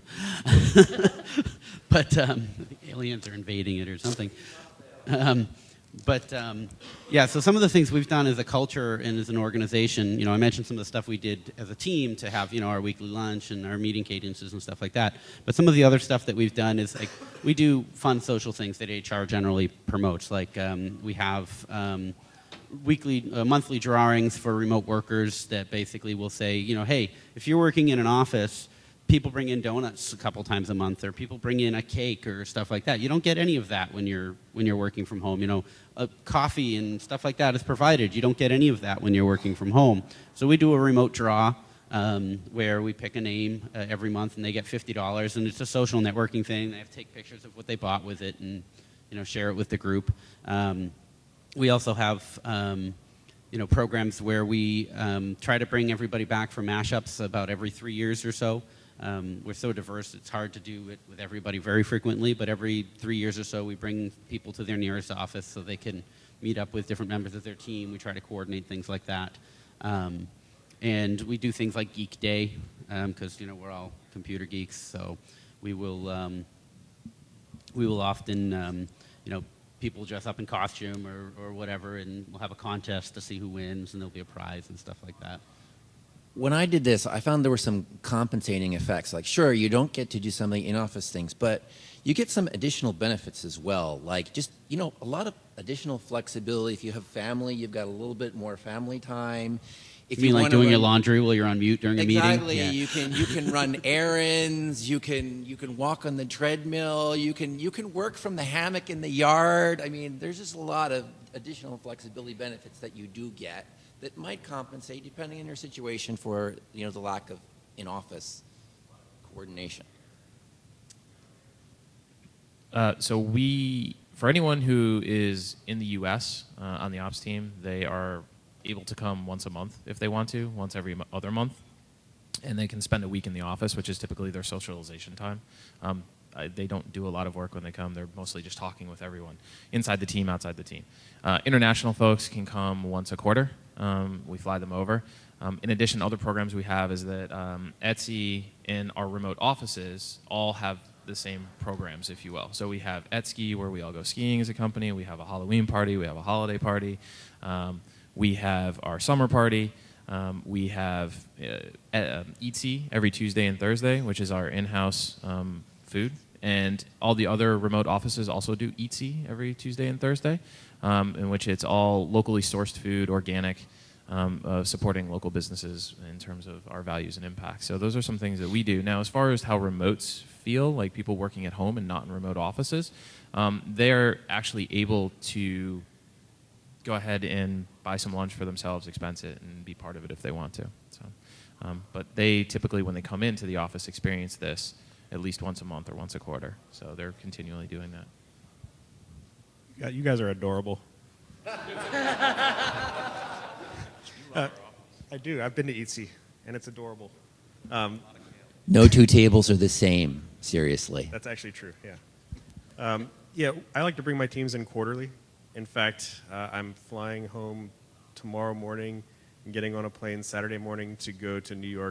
but um, aliens are invading it or something. Um, but um, yeah, so some of the things we've done as a culture and as an organization, you know, I mentioned some of the stuff we did as a team to have, you know, our weekly lunch and our meeting cadences and stuff like that. But some of the other stuff that we've done is like we do fun social things that H R generally promotes. Like um, we have. Um, weekly, uh, monthly drawings for remote workers that basically will say, you know, hey, if you're working in an office, people bring in donuts a couple times a month, or people bring in a cake or stuff like that. You don't get any of that when you're when you're working from home. You know, uh, coffee and stuff like that is provided. You don't get any of that when you're working from home. So we do a remote draw um, where we pick a name uh, every month, and they get fifty dollars, and it's a social networking thing. They have to take pictures of what they bought with it, and you know, share it with the group. Um, We also have, um, you know, programs where we um, try to bring everybody back for mashups about every three years or so. Um, we're so diverse, it's hard to do it with everybody very frequently, but every three years or so we bring people to their nearest office so they can meet up with different members of their team. We try to coordinate things like that. Um, and we do things like Geek Day, because, um, you know, we're all computer geeks, so we will, um, we will often, um, you know, people dress up in costume or, or whatever, and we'll have a contest to see who wins, and there'll be a prize and stuff like that. When I did this, I found there were some compensating effects. Like, sure, you don't get to do some of the in-office things, but you get some additional benefits as well. Like just, you know, a lot of additional flexibility. If you have family, you've got a little bit more family time. If You mean you like wanna doing run- your laundry while you're on mute during a meeting? Exactly. Yeah. You can you can run errands. You can you can walk on the treadmill. You can you can work from the hammock in the yard. I mean, there's just a lot of additional flexibility benefits that you do get that might compensate, depending on your situation, for you know the lack of in-office coordination. Uh, so we, for anyone who is in the U S uh, on the ops team, they are able to come once a month if they want to, once every mo- other month, and they can spend a week in the office, which is typically their socialization time. Um, I, they don't do a lot of work when they come. They're mostly just talking with everyone, inside the team, outside the team. Uh, international folks can come once a quarter. Um, we fly them over. Um, in addition, other programs we have is that um, Etsy and our remote offices all have the same programs, if you will. So we have Etski, where we all go skiing as a company. We have a Halloween party. We have a holiday party. Um, we have our summer party. Um, we have uh, uh, Etsy every Tuesday and Thursday, which is our in-house um, food. And all the other remote offices also do Etsy every Tuesday and Thursday, um, in which it's all locally sourced food, organic, um, uh, supporting local businesses in terms of our values and impact. So those are some things that we do. Now, as far as how remotes feel, like people working at home and not in remote offices, um, they're actually able to go ahead and buy some lunch for themselves, expense it, and be part of it if they want to. So, um, but they typically, when they come into the office, experience this at least once a month or once a quarter. So they're continually doing that. Yeah, you guys are adorable. uh, I do. I've been to Etsy, and it's adorable. Um, No two tables are the same. Seriously. That's actually true. Yeah. Um, yeah, I like to bring my teams in quarterly. In fact, uh, I'm flying home tomorrow morning and getting on a plane Saturday morning to go to New York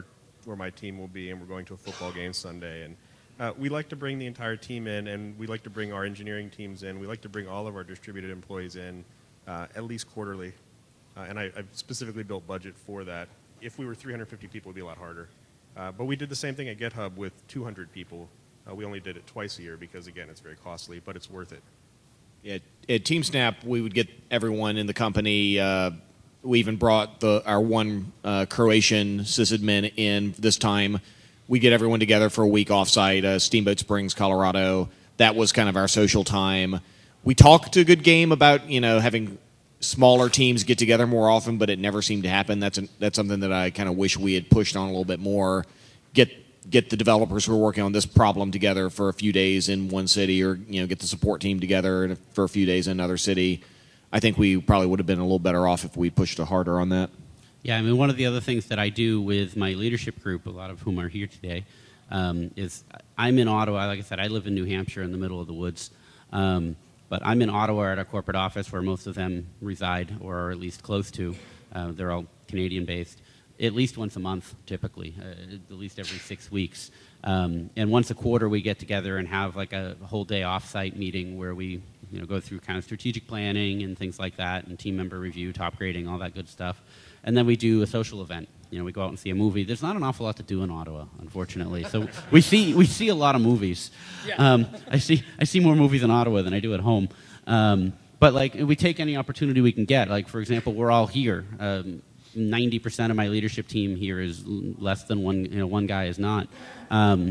where my team will be, and we're going to a football game Sunday. And uh, we like to bring the entire team in, and we like to bring our engineering teams in. We like to bring all of our distributed employees in uh, at least quarterly. Uh, and I, I've specifically built budget for that. If we were three hundred fifty people, it would be a lot harder. Uh, but we did the same thing at GitHub with two hundred people. Uh, we only did it twice a year because, again, it's very costly, but it's worth it. At, at TeamSnap, we would get everyone in the company. Uh, we even brought the our one uh, Croatian sysadmin in this time. We get everyone together for a week offsite, uh, Steamboat Springs, Colorado. That was kind of our social time. We talked a good game about you know having smaller teams get together more often, but it never seemed to happen. That's an, that's something that I kind of wish we had pushed on a little bit more. Get get the developers who are working on this problem together for a few days in one city, or you know, get the support team together for a few days in another city. I think we probably would have been a little better off if we pushed harder on that. Yeah, I mean, one of the other things that I do with my leadership group, a lot of whom are here today, um, is I'm in Ottawa. Like I said, I live in New Hampshire in the middle of the woods. Um, but I'm in Ottawa at our corporate office where most of them reside, or are at least close to. Uh, they're all Canadian-based. At least once a month, typically, uh, at least every six weeks. Um, and once a quarter, we get together and have like a whole day off-site meeting where we you know, go through kind of strategic planning and things like that, and team member review, top grading, all that good stuff. And then we do a social event. You know, we go out and see a movie. There's not an awful lot to do in Ottawa, unfortunately. So we see we see a lot of movies. Yeah. Um, I see I see more movies in Ottawa than I do at home. Um, but like we take any opportunity we can get. Like for example, we're all here. Um, ninety percent of my leadership team here is less than one, you know, one guy is not. Um,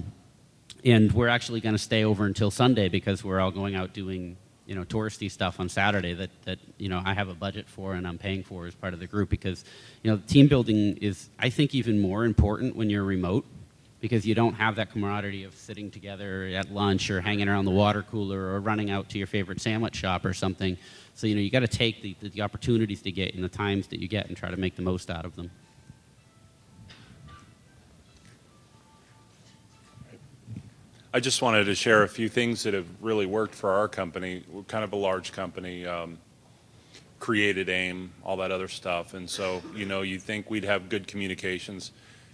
and we're actually going to stay over until Sunday because we're all going out doing, you know, touristy stuff on Saturday that, that, you know, I have a budget for and I'm paying for as part of the group because, you know, team building is, I think, even more important when you're remote because you don't have that camaraderie of sitting together at lunch or hanging around the water cooler or running out to your favorite sandwich shop or something. So, you know, you got to take the, the, the opportunities to get and the times that you get and try to make the most out of them. I just wanted to share a few things that have really worked for our company. We're kind of a large company, um, created AIM, all that other stuff. And so, you know, you think we'd have good communications.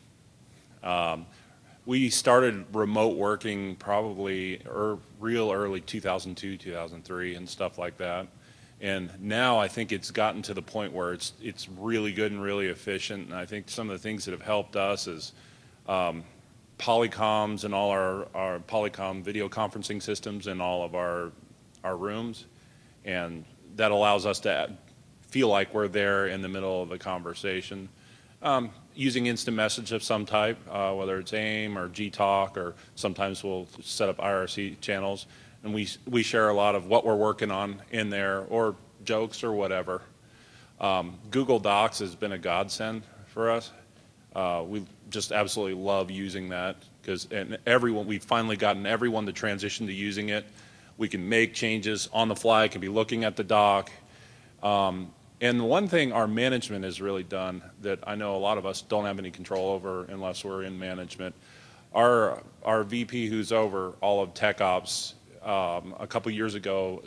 Um, we started remote working probably er, real early two thousand two, two thousand three and stuff like that. And now I think it's gotten to the point where it's it's really good and really efficient. And I think some of the things that have helped us is um, Polycoms and all our, our Polycom video conferencing systems in all of our our rooms. And that allows us to feel like we're there in the middle of the conversation. Um, using instant message of some type, uh, whether it's AIM or G Talk, or sometimes we'll set up I R C channels. And we, we share a lot of what we're working on in there, or jokes or whatever. Um, Google Docs has been a godsend for us. Uh, we just absolutely love using that because and everyone, we've finally gotten everyone to transition to using it. We can make changes on the fly, can be looking at the doc. Um, and the one thing our management has really done that I know a lot of us don't have any control over unless we're in management, our, our V P who's over all of Tech Ops, Um, a couple years ago,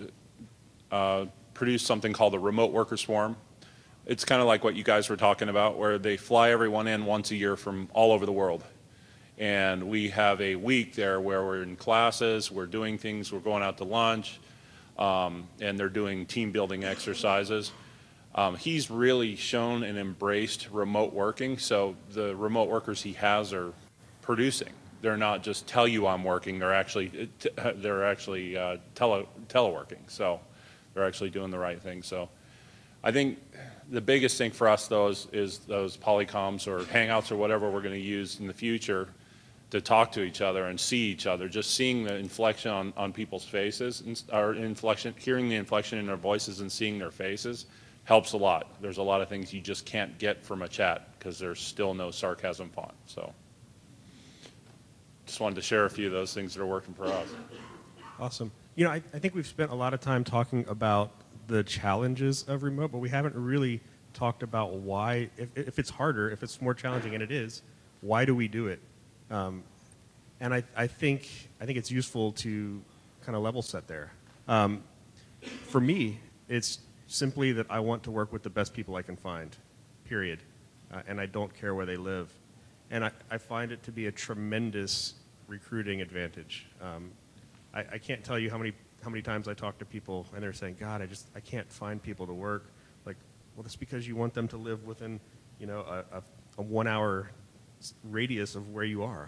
uh, produced something called the Remote Worker Swarm. It's kind of like what you guys were talking about, where they fly everyone in once a year from all over the world. And we have a week there where we're in classes, we're doing things, we're going out to lunch, um, and they're doing team building exercises. Um, he's really shown and embraced remote working, so the remote workers he has are producing. They're not just tell you I'm working. They're actually they're actually uh, tele teleworking. So they're actually doing the right thing. So I think the biggest thing for us though is, is those Polycoms or Hangouts or whatever we're going to use in the future to talk to each other and see each other. Just seeing the inflection on, on people's faces, and, or inflection, hearing the inflection in their voices and seeing their faces helps a lot. There's a lot of things you just can't get from a chat because there's still no sarcasm font. So. Just wanted to share a few of those things that are working for us. Awesome. You know, I, I think we've spent a lot of time talking about the challenges of remote, but we haven't really talked about why, if, if it's harder, if it's more challenging, and it is, why do we do it? Um, and I, I think I think it's useful to kind of level set there. Um, for me, it's simply that I want to work with the best people I can find, period. Uh, and I don't care where they live. and I, I find it to be a tremendous recruiting advantage. Um, I, I can't tell you how many how many times I talk to people and they're saying, God, I just I can't find people to work. Like, well, that's because you want them to live within, you know, a, a, a one-hour radius of where you are.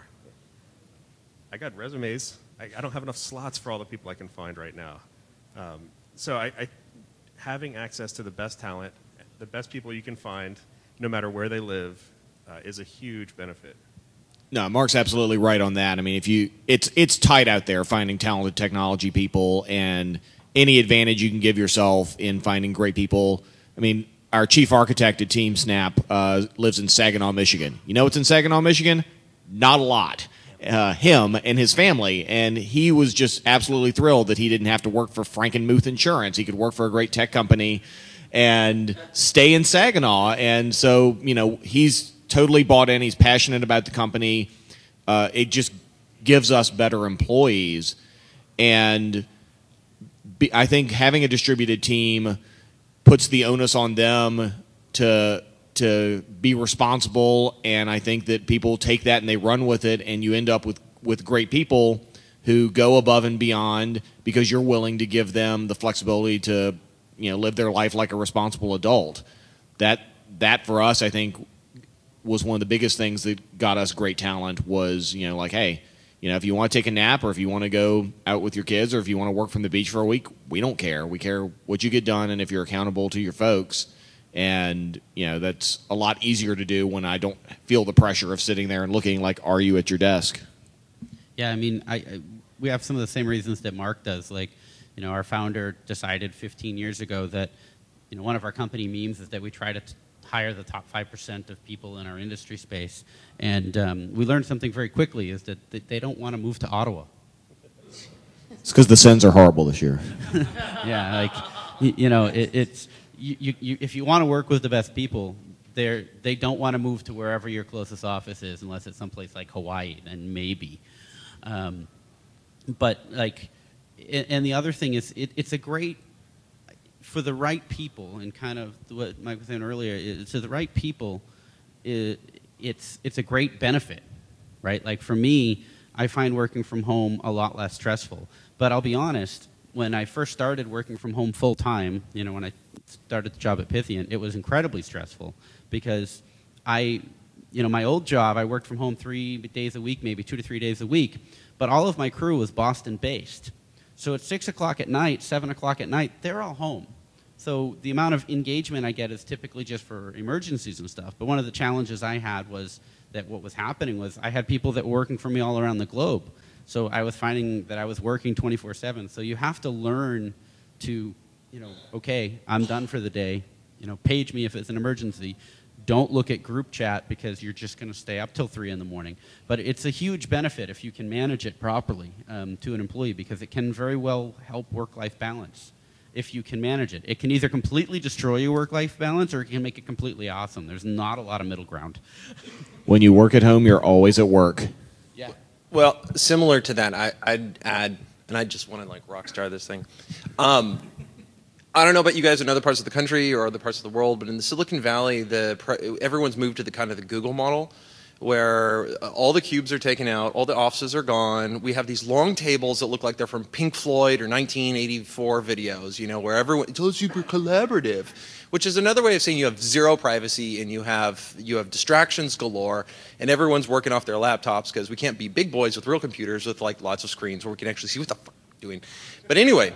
I got resumes. I, I don't have enough slots for all the people I can find right now. Um, so I, I, having access to the best talent, the best people you can find, no matter where they live, uh, is a huge benefit. No, Mark's absolutely right on that. I mean, if you, it's it's tight out there finding talented technology people, and any advantage you can give yourself in finding great people. I mean, our chief architect at TeamSnap uh, lives in Saginaw, Michigan. You know what's in Saginaw, Michigan? Not a lot. Uh, him and his family, and he was just absolutely thrilled that he didn't have to work for Frankenmuth Insurance. He could work for a great tech company and stay in Saginaw. And so, you know, he's totally bought in. He's passionate about the company. Uh, it just gives us better employees. And be, I think having a distributed team puts the onus on them to to be responsible, and I think that people take that and they run with it, and you end up with, with great people who go above and beyond because you're willing to give them the flexibility to, you know, live their life like a responsible adult. That that for us, I think, was one of the biggest things that got us great talent was, you know, like, hey, you know, if you want to take a nap or if you want to go out with your kids or if you want to work from the beach for a week, we don't care. We care what you get done and if you're accountable to your folks. And, you know, that's a lot easier to do when I don't feel the pressure of sitting there and looking like, are you at your desk? Yeah, I mean, I, I we have some of the same reasons that Mark does. Like, you know, our founder decided fifteen years ago that, you know, one of our company memes is that we try to t- hire the top five percent of people in our industry space. And um, we learned something very quickly is that, that they don't want to move to Ottawa. It's because the Sens are horrible this year. Yeah, like, you, you know, it, it's... You, you, you, if you want to work with the best people, they're, they don't want to move to wherever your closest office is unless it's someplace like Hawaii, then maybe. Um, but, like, and the other thing is it, it's a great, for the right people, and kind of what Mike was saying earlier, is to the right people, it, it's, it's a great benefit, right? Like, for me, I find working from home a lot less stressful. But I'll be honest, when I first started working from home full time, you know, when I started the job at Pythian, it was incredibly stressful because I, you know, my old job, I worked from home three days a week, maybe two to three days a week, but all of my crew was Boston-based. So at six o'clock at night, seven o'clock at night, they're all home. So the amount of engagement I get is typically just for emergencies and stuff. But one of the challenges I had was that what was happening was I had people that were working for me all around the globe. So I was finding that I was working twenty-four seven. So you have to learn to, you know, okay, I'm done for the day. You know, page me if it's an emergency. Don't look at group chat because you're just going to stay up till three in the morning. But it's a huge benefit if you can manage it properly um, to an employee because it can very well help work-life balance if you can manage it. It can either completely destroy your work-life balance or it can make it completely awesome. There's not a lot of middle ground. When you work at home, you're always at work. Yeah. Well, similar to that, I, I'd add, and I just want to like rock star this thing. Um, I don't know about you guys in other parts of the country or other parts of the world, but in the Silicon Valley, the everyone's moved to the kind of the Google model, where all the cubes are taken out, all the offices are gone. We have these long tables that look like they're from Pink Floyd or nineteen eighty-four videos, you know, where everyone, it's all super collaborative, which is another way of saying you have zero privacy and you have you have distractions galore, and everyone's working off their laptops because we can't be big boys with real computers with like lots of screens where we can actually see what the fuck we're doing. But anyway,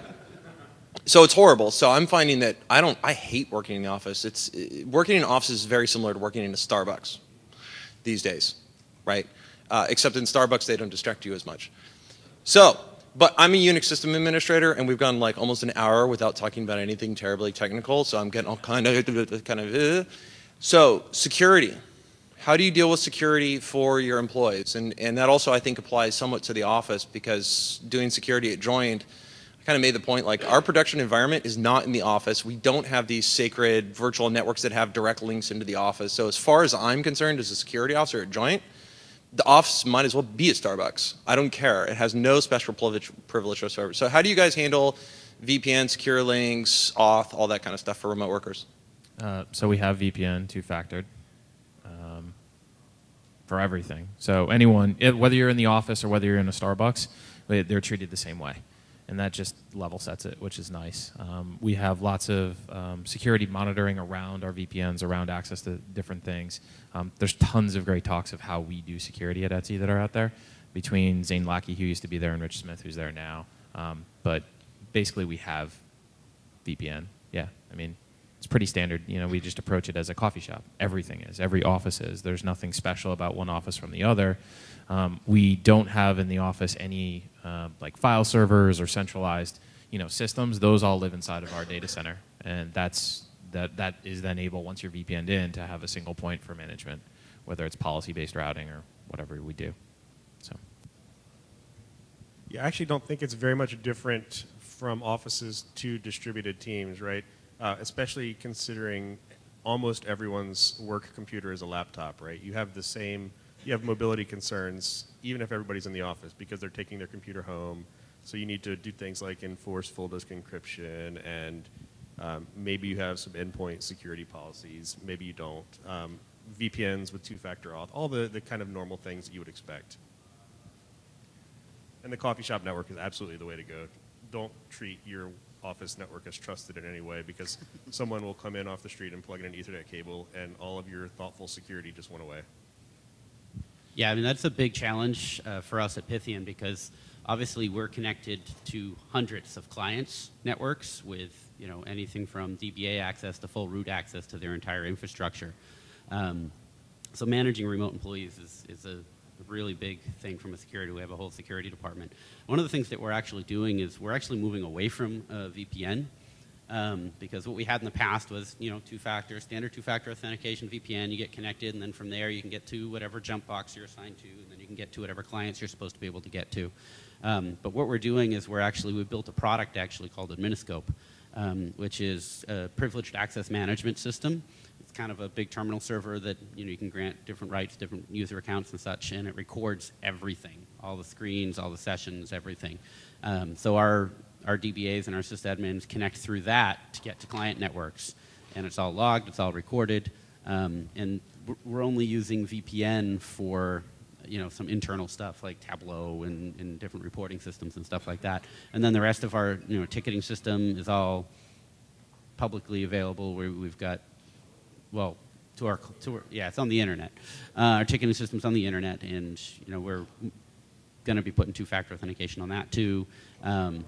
so it's horrible. So I'm finding that I don't, I hate working in the office. It's working in an office is very similar to working in a Starbucks these days, right? Uh, except in Starbucks, they don't distract you as much. So, but I'm a Unix system administrator, and we've gone like almost an hour without talking about anything terribly technical, so I'm getting all kind of, kind of, uh. So, security. How do you deal with security for your employees? And, and that also, I think, applies somewhat to the office, because doing security at Joint, I kind of made the point, like, our production environment is not in the office. We don't have these sacred virtual networks that have direct links into the office. So as far as I'm concerned as a security officer at Joint, the office might as well be at Starbucks. I don't care. It has no special privilege, privilege whatsoever. So how do you guys handle V P N, secure links, auth, all that kind of stuff for remote workers? Uh, so we have V P N two-factored. Um, for everything. So anyone, it, whether you're in the office or whether you're in a Starbucks, they, they're treated the same way. And that just level sets it, which is nice. Um, we have lots of um, security monitoring around our V P Ns, around access to different things. Um, there's tons of great talks of how we do security at Etsy that are out there, between Zane Lackey, who used to be there, and Rich Smith, who's there now. Um, but basically, we have V P N. Yeah, I mean, it's pretty standard. You know, we just approach it as a coffee shop. Everything is. Every office is. There's nothing special about one office from the other. Um, we don't have in the office any uh, like file servers or centralized, you know, systems. Those all live inside of our data center, and that's that. That is then able, once you're V P N'd in, to have a single point for management, whether it's policy-based routing or whatever we do. So. Yeah, I actually don't think it's very much different from offices to distributed teams, right? Uh, especially considering almost everyone's work computer is a laptop, right? You have the same, you have mobility concerns, even if everybody's in the office, because they're taking their computer home. So you need to do things like enforce full disk encryption, and um, maybe you have some endpoint security policies, maybe you don't. Um, V P Ns with two-factor auth, all the, the kind of normal things that you would expect. And the coffee shop network is absolutely the way to go. Don't treat your office network as trusted in any way, because someone will come in off the street and plug in an Ethernet cable, and all of your thoughtful security just went away. Yeah, I mean, that's a big challenge uh, for us at Pythian, because obviously we're connected to hundreds of clients' networks with, you know, anything from D B A access to full root access to their entire infrastructure. Um, so managing remote employees is, is a really big thing from a security. We have a whole security department. One of the things that we're actually doing is we're actually moving away from uh, V P N, um, because what we had in the past was, you know, two-factor, standard two-factor authentication V P N. You get connected, and then from there you can get to whatever jump box you're assigned to, and then you can get to whatever clients you're supposed to be able to get to. Um, but what we're doing is we're actually, we built a product actually called Adminiscope, um, which is a privileged access management system. It's kind of a big terminal server that, you know, you can grant different rights, different user accounts and such, and it records everything, all the screens, all the sessions, everything. Um, so our, our D B As and our sysadmins connect through that to get to client networks, and it's all logged, it's all recorded, um, and we're only using V P N for, you know, some internal stuff like Tableau and, and different reporting systems and stuff like that. And then the rest of our, you know, ticketing system is all publicly available. Where we've got, well, to our, to our, yeah, it's on the internet. Uh, our ticketing system's on the internet, and, you know, we're going to be putting two-factor authentication on that too. Um,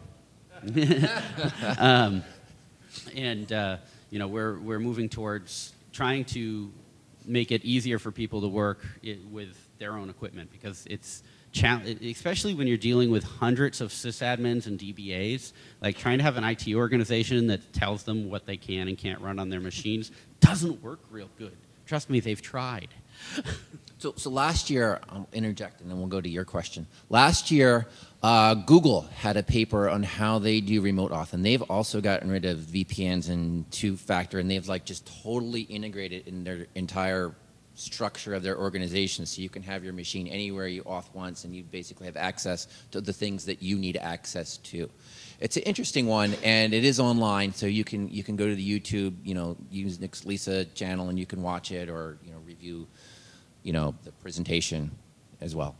um, and uh, you know, we're we're moving towards trying to make it easier for people to work it, with their own equipment, because it's especially when you're dealing with hundreds of sysadmins and D B As, like trying to have an I T organization that tells them what they can and can't run on their machines doesn't work real good. Trust me, they've tried. So, so last year, I'll interject and then we'll go to your question. Last year, uh, Google had a paper on how they do remote auth, and they've also gotten rid of V P Ns and two-factor, and they've like just totally integrated in their entire structure of their organization, so you can have your machine anywhere you auth once, and you basically have access to the things that you need access to. It's an interesting one, and it is online, so you can you can go to the YouTube, you know, use Nick's Lisa channel, and you can watch it or, you know, review, you know, the presentation as well.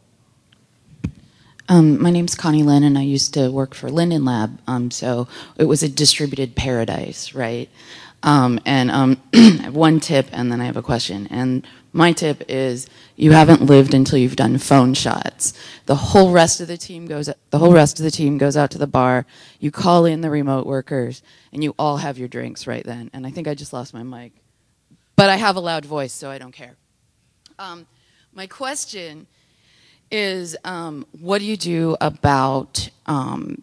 Um, my name's Connie Lynn, and I used to work for Linden Lab, um, so it was a distributed paradise, right? Um, and um, I have one tip, and then I have a question. And my tip is, you haven't lived until you've done phone shots. The whole rest of the team goes. The whole rest of the team goes out to the bar. You call in the remote workers, and you all have your drinks right then. And I think I just lost my mic, but I have a loud voice, so I don't care. Um, my question is, um, what do you do about um,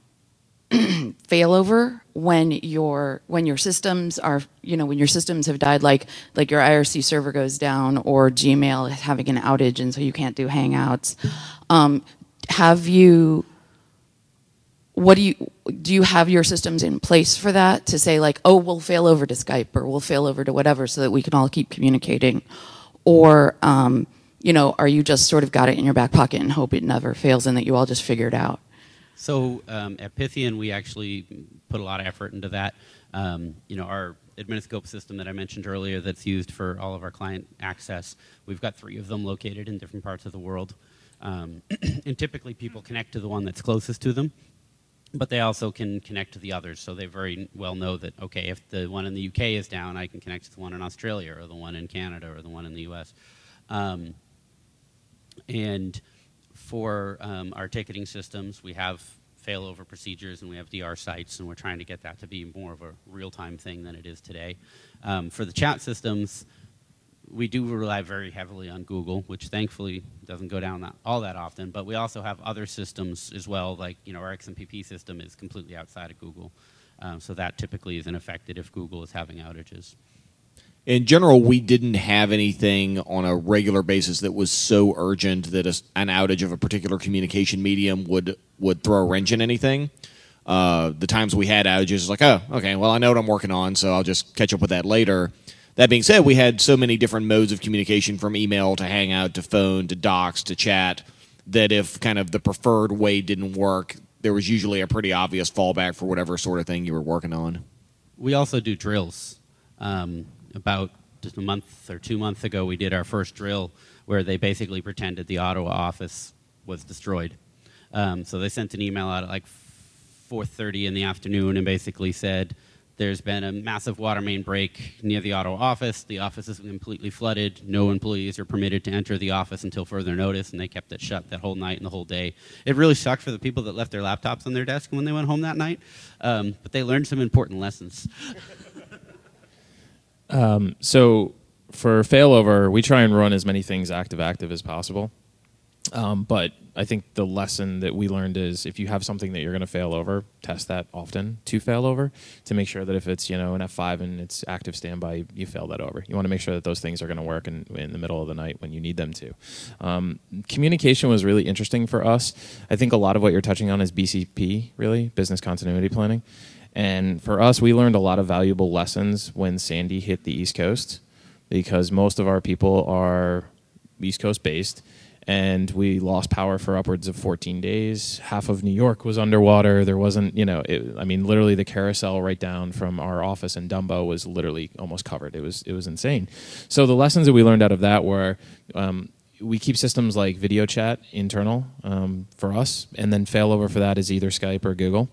failover when your when your systems are, you know, when your systems have died, like like your I R C server goes down, or Gmail is having an outage and so you can't do Hangouts? Um, have you what do you do you have your systems in place for that, to say like, oh, we'll fail over to Skype, or we'll fail over to whatever, so that we can all keep communicating? Or um, you know, are you just sort of got it in your back pocket and hope it never fails and that you all just figure it out? So um, at Pythian, we actually put a lot of effort into that. Um, you know, our, Adminiscope system that I mentioned earlier that's used for all of our client access. We've got three of them located in different parts of the world. Um, and typically people connect to the one that's closest to them, but they also can connect to the others. So they very well know that, okay, if the one in the U K is down, I can connect to the one in Australia or the one in Canada or the one in the U S. Um, and for um, our ticketing systems, we have failover procedures and we have D R sites, and we're trying to get that to be more of a real-time thing than it is today. Um, for the chat systems, we do rely very heavily on Google, which thankfully doesn't go down that, all that often, but we also have other systems as well, like, you know, our X M P P system is completely outside of Google, um, so that typically isn't affected if Google is having outages. In general, we didn't have anything on a regular basis that was so urgent that a, an outage of a particular communication medium would, would throw a wrench in anything. Uh, the times we had outages, it's like, oh, okay, well, I know what I'm working on, so I'll just catch up with that later. That being said, we had so many different modes of communication, from email to Hangout to phone to docs to chat, that if kind of the preferred way didn't work, there was usually a pretty obvious fallback for whatever sort of thing you were working on. We also do drills. Um, about just a month or two months ago, we did our first drill where they basically pretended the Ottawa office was destroyed. Um, so they sent an email out at like four thirty in the afternoon and basically said, there's been a massive water main break near the Ottawa office. The office is completely flooded. No employees are permitted to enter the office until further notice, and they kept it shut that whole night and the whole day. It really sucked for the people that left their laptops on their desk when they went home that night, um, but they learned some important lessons. Um, so for failover, we try and run as many things active-active as possible. Um, but I think the lesson that we learned is if you have something that you're going to fail over, test that often to fail over to make sure that if it's, you know, an F five and it's active standby, you fail that over. You want to make sure that those things are going to work in, in the middle of the night when you need them to. Um, communication was really interesting for us. I think a lot of what you're touching on is B C P, really, business continuity planning. And for us, we learned a lot of valuable lessons when Sandy hit the East Coast, because most of our people are East Coast based, and we lost power for upwards of fourteen days. Half of New York was underwater. There wasn't, you know, it, I mean, literally the carousel right down from our office in Dumbo was literally almost covered. It was, it was insane. So the lessons that we learned out of that were, um, we keep systems like video chat internal um, for us, and then failover for that is either Skype or Google.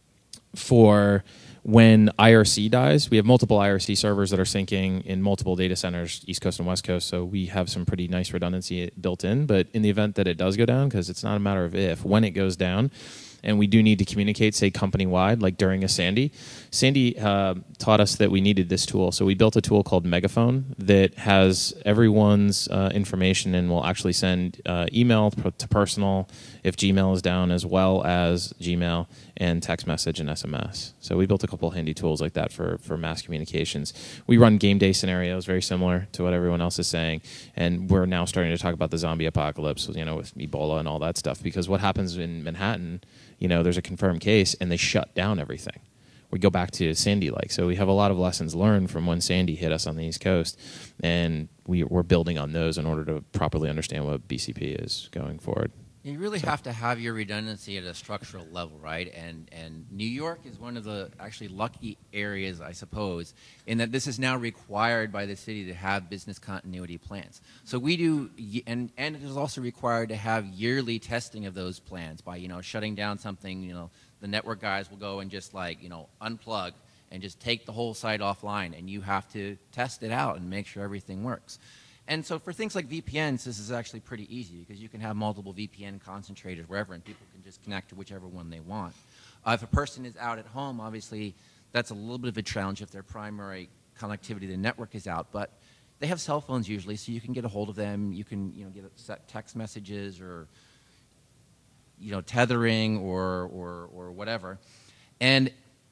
For when I R C dies, we have multiple I R C servers that are syncing in multiple data centers, East Coast and West Coast, so we have some pretty nice redundancy built in. But in the event that it does go down, because it's not a matter of if, when it goes down, and we do need to communicate, say, company-wide, like during a Sandy. Sandy uh, taught us that we needed this tool, so we built a tool called Megaphone that has everyone's uh, information and will actually send uh, email to personal if Gmail is down, as well as Gmail, and text message and S M S. So we built a couple handy tools like that for, for mass communications. We run game day scenarios, very similar to what everyone else is saying, and we're now starting to talk about the zombie apocalypse, you know, with Ebola and all that stuff, because what happens in Manhattan, you know, there's a confirmed case, and they shut down everything. We go back to Sandy-like. So we have a lot of lessons learned from when Sandy hit us on the East Coast, and we, we're building on those in order to properly understand what B C P is going forward. You really So- have to have your redundancy at a structural level, right? And and New York is one of the actually lucky areas, I suppose, in that this is now required by the city to have business continuity plans. So we do, y- and and it is also required to have yearly testing of those plans by, you know, shutting down something. You know, the network guys will go and just like, you know, unplug and just take the whole site offline, and you have to test it out and make sure everything works. And so for things like V P Ns, this is actually pretty easy because you can have multiple V P N concentrators wherever, and people can just connect to whichever one they want. Uh, if a person is out at home, obviously that's a little bit of a challenge if their primary connectivity to the network is out. But they have cell phones usually, so you can get a hold of them. You can, you know, get set text messages or, you know, tethering or or, or whatever. And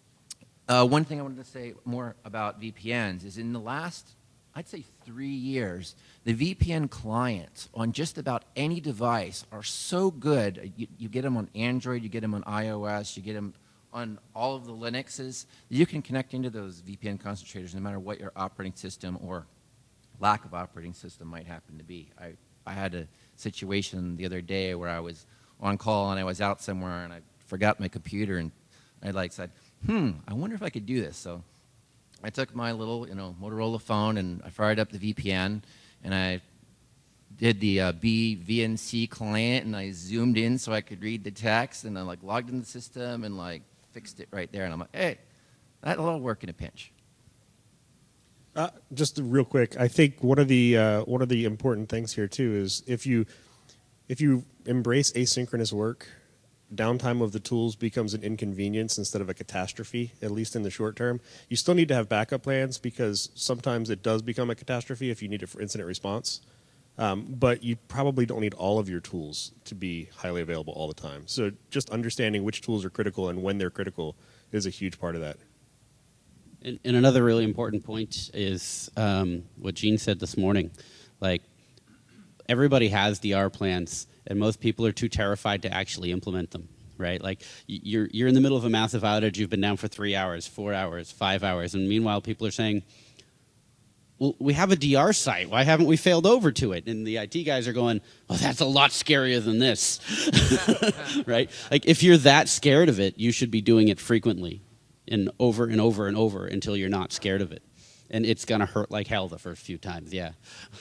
uh, one thing I wanted to say more about V P Ns is in the last, I'd say three years, the V P N clients on just about any device are so good. You, you get them on Android, you get them on iOS, you get them on all of the Linuxes. You can connect into those V P N concentrators no matter what your operating system or lack of operating system might happen to be. I, I had a situation the other day where I was on call and I was out somewhere and I forgot my computer, and I like said, hmm, I wonder if I could do this. So I took my little, you know, Motorola phone and I fired up the V P N and I did the uh, B V N C client and I zoomed in so I could read the text and I like logged in the system and like fixed it right there and I'm like, hey, that'll all work in a pinch. Uh, just real quick, I think one of the uh, one of the important things here too is if you if you embrace asynchronous work, downtime of the tools becomes an inconvenience instead of a catastrophe, at least in the short term. You still need to have backup plans because sometimes it does become a catastrophe if you need it for incident response. Um, but you probably don't need all of your tools to be highly available all the time. So just understanding which tools are critical and when they're critical is a huge part of that. And, and another really important point is um, what Gene said this morning. Like, everybody has D R plans, and most people are too terrified to actually implement them, right? Like, you're, you're in the middle of a massive outage, you've been down for three hours, four hours, five hours, and meanwhile people are saying, well, we have a D R site. Why haven't we failed over to it? And the I T guys are going, well, that's a lot scarier than this, right? Like, if you're that scared of it, you should be doing it frequently and over and over and over until you're not scared of it. And it's going to hurt like hell the first few times, yeah.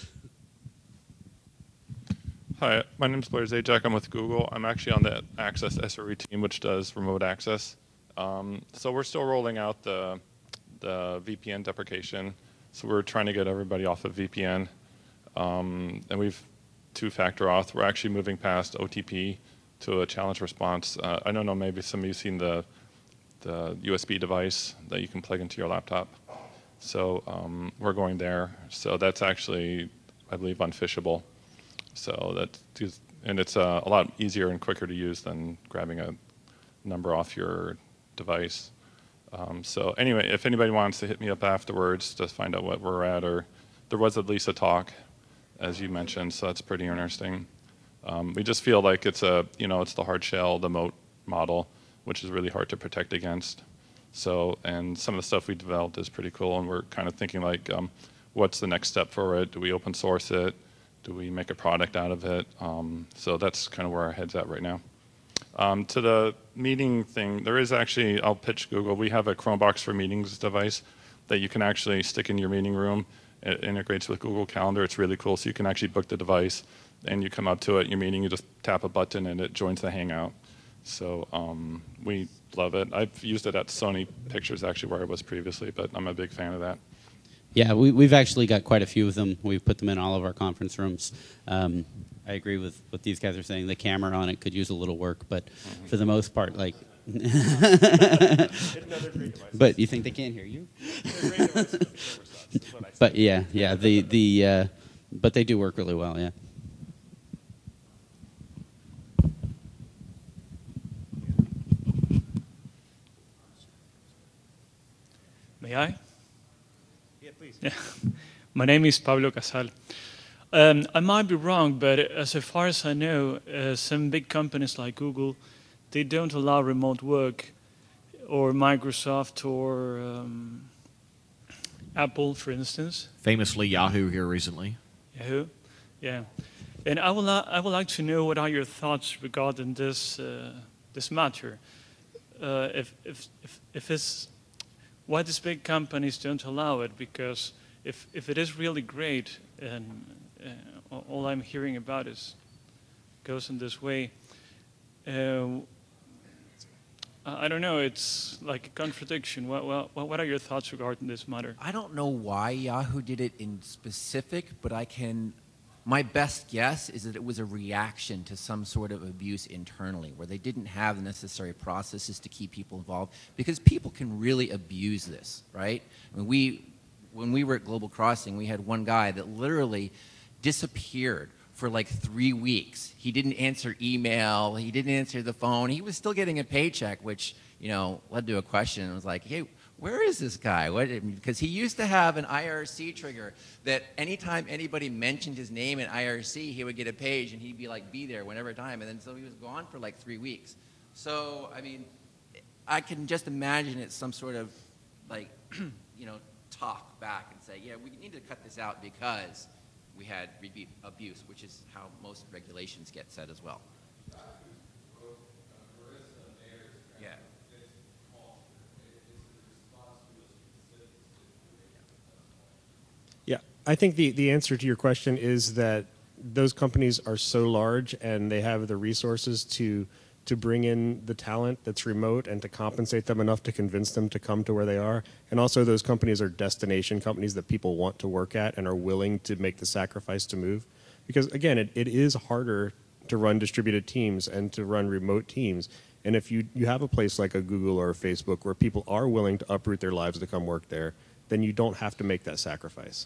Hi, my name is Blair Zajac. I'm with Google. I'm actually on the Access S R E team, which does remote access. Um, so we're still rolling out the, the V P N deprecation. So we're trying to get everybody off of V P N. Um, and we've two-factor auth. We're actually moving past O T P to a challenge response. Uh, I don't know, maybe some of you have seen the, the U S B device that you can plug into your laptop. So um, we're going there. So that's actually, I believe, unphishable. So that's, and it's uh, a lot easier and quicker to use than grabbing a number off your device. Um, so anyway, if anybody wants to hit me up afterwards to find out what we're at, or there was at least a talk, as you mentioned, so that's pretty interesting. Um, we just feel like it's a, you know, it's the hard shell, the moat model, which is really hard to protect against. So, and some of the stuff we developed is pretty cool, and we're kind of thinking like, um, what's the next step for it? Do we open source it? Do we make a product out of it? Um, so that's kind of where our head's at right now. Um, to the meeting thing, there is actually, I'll pitch Google. We have a Chromebox for Meetings device that you can actually stick in your meeting room. It integrates with Google Calendar. It's really cool. So you can actually book the device, and you come up to it, your meeting, you just tap a button, and it joins the Hangout. So um, we love it. I've used it at Sony Pictures, actually, where I was previously, but I'm a big fan of that. Yeah, we, we've actually got quite a few of them. We've put them in all of our conference rooms. Um, I agree with what these guys are saying. The camera on it could use a little work, but mm-hmm. for the most part, like... But you think they can't hear you? But yeah, yeah, the, the, uh, but they do work really well, yeah. May I? Yeah, please. Yeah. My name is Pablo Casal. Um, I might be wrong, but as far as I know, uh, some big companies like Google, they don't allow remote work, or Microsoft, or um, Apple, for instance. Famously, Yahoo here recently. Yahoo, yeah. And I would, li I would like to know what are your thoughts regarding this uh, this matter. Uh, if, if, if, if it's, why these big companies don't allow it, because if, if it is really great, and uh, all I'm hearing about is goes in this way, uh, I don't know, it's like a contradiction. What, what, what are your thoughts regarding this matter? I don't know why Yahoo did it in specific, but I can, my best guess is that it was a reaction to some sort of abuse internally, where they didn't have the necessary processes to keep people involved, because people can really abuse this, right? I mean, we, when we were at Global Crossing, we had one guy that literally disappeared for like three weeks. He didn't answer email, he didn't answer the phone, he was still getting a paycheck, which, you know, led to a question. It was like, hey, where is this guy? What, because he used to have an I R C trigger that anytime anybody mentioned his name in I R C, he would get a page and he'd be like, be there whenever time. And then so he was gone for like three weeks. So, I mean, I can just imagine it's some sort of like, you know, talk back and say, yeah, we need to cut this out because we had abuse, which is how most regulations get set as well. Yeah. I think the, the answer to your question is that those companies are so large and they have the resources to to bring in the talent that's remote and to compensate them enough to convince them to come to where they are. And also those companies are destination companies that people want to work at and are willing to make the sacrifice to move. Because again, it, it is harder to run distributed teams and to run remote teams. And if you, you have a place like a Google or a Facebook where people are willing to uproot their lives to come work there, then you don't have to make that sacrifice.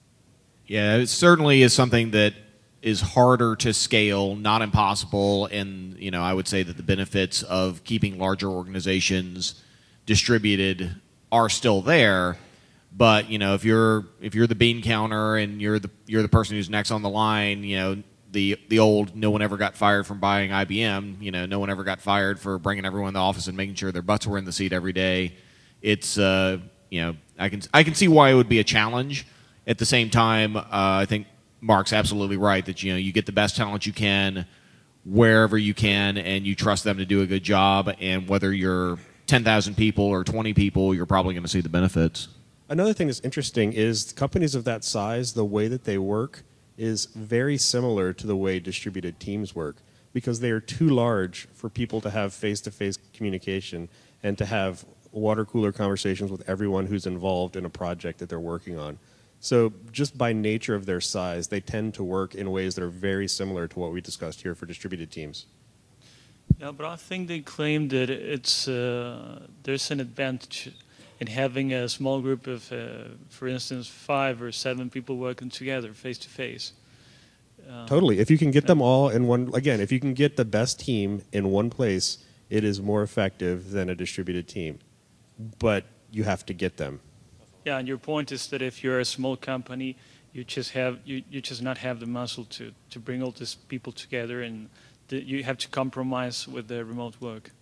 Yeah, it certainly is something that is harder to scale, not impossible, and you know, I would say that the benefits of keeping larger organizations distributed are still there. But you know, if you're if you're the bean counter and you're the you're the person who's next on the line, you know, the the old no one ever got fired from buying I B M. You know, no one ever got fired for bringing everyone in the office and making sure their butts were in the seat every day. It's uh, you know, I can I can see why it would be a challenge. At the same time, uh, I think Mark's absolutely right that you know you get the best talent you can wherever you can, and you trust them to do a good job. And whether you're ten thousand people or twenty people, you're probably going to see the benefits. Another thing that's interesting is companies of that size, the way that they work is very similar to the way distributed teams work, because they are too large for people to have face-to-face communication and to have water cooler conversations with everyone who's involved in a project that they're working on. So just by nature of their size, they tend to work in ways that are very similar to what we discussed here for distributed teams. Yeah, but I think they claim that it's uh, there's an advantage in having a small group of, uh, for instance, five or seven people working together face to face. Um, Totally. If you can get them all in one, again, if you can get the best team in one place, it is more effective than a distributed team. But you have to get them. Yeah, and your point is that if you're a small company, you just have you, you just not have the muscle to, to bring all these people together, and the, you have to compromise with the remote work.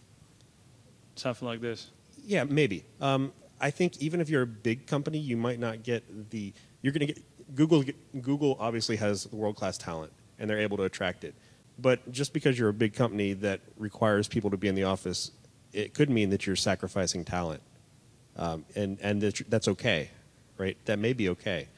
Something like this. Yeah, maybe. Um, I think even if you're a big company, you might not get the. You're going to get Google. Google obviously has world-class talent, and they're able to attract it. But just because you're a big company that requires people to be in the office, it could mean that you're sacrificing talent. Um, and and that's okay, right? That may be okay.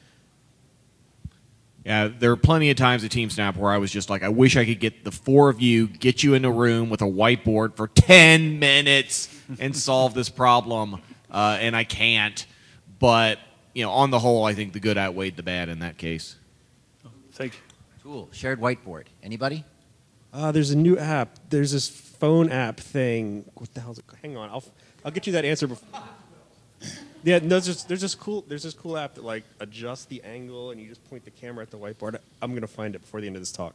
Yeah, there are plenty of times at TeamSnap where I was just like, I wish I could get the four of you, get you in a room with a whiteboard for ten minutes and solve this problem, uh, and I can't. But you know, on the whole, I think the good outweighed the bad in that case. Thank you. Cool. Shared whiteboard. Anybody? Uh, there's a new app. There's this phone app thing. What the hell is it? Hang on. I'll I'll get you that answer before. Yeah, no, there's this, there's this cool there's this cool app that like adjusts the angle and you just point the camera at the whiteboard. I'm gonna find it before the end of this talk.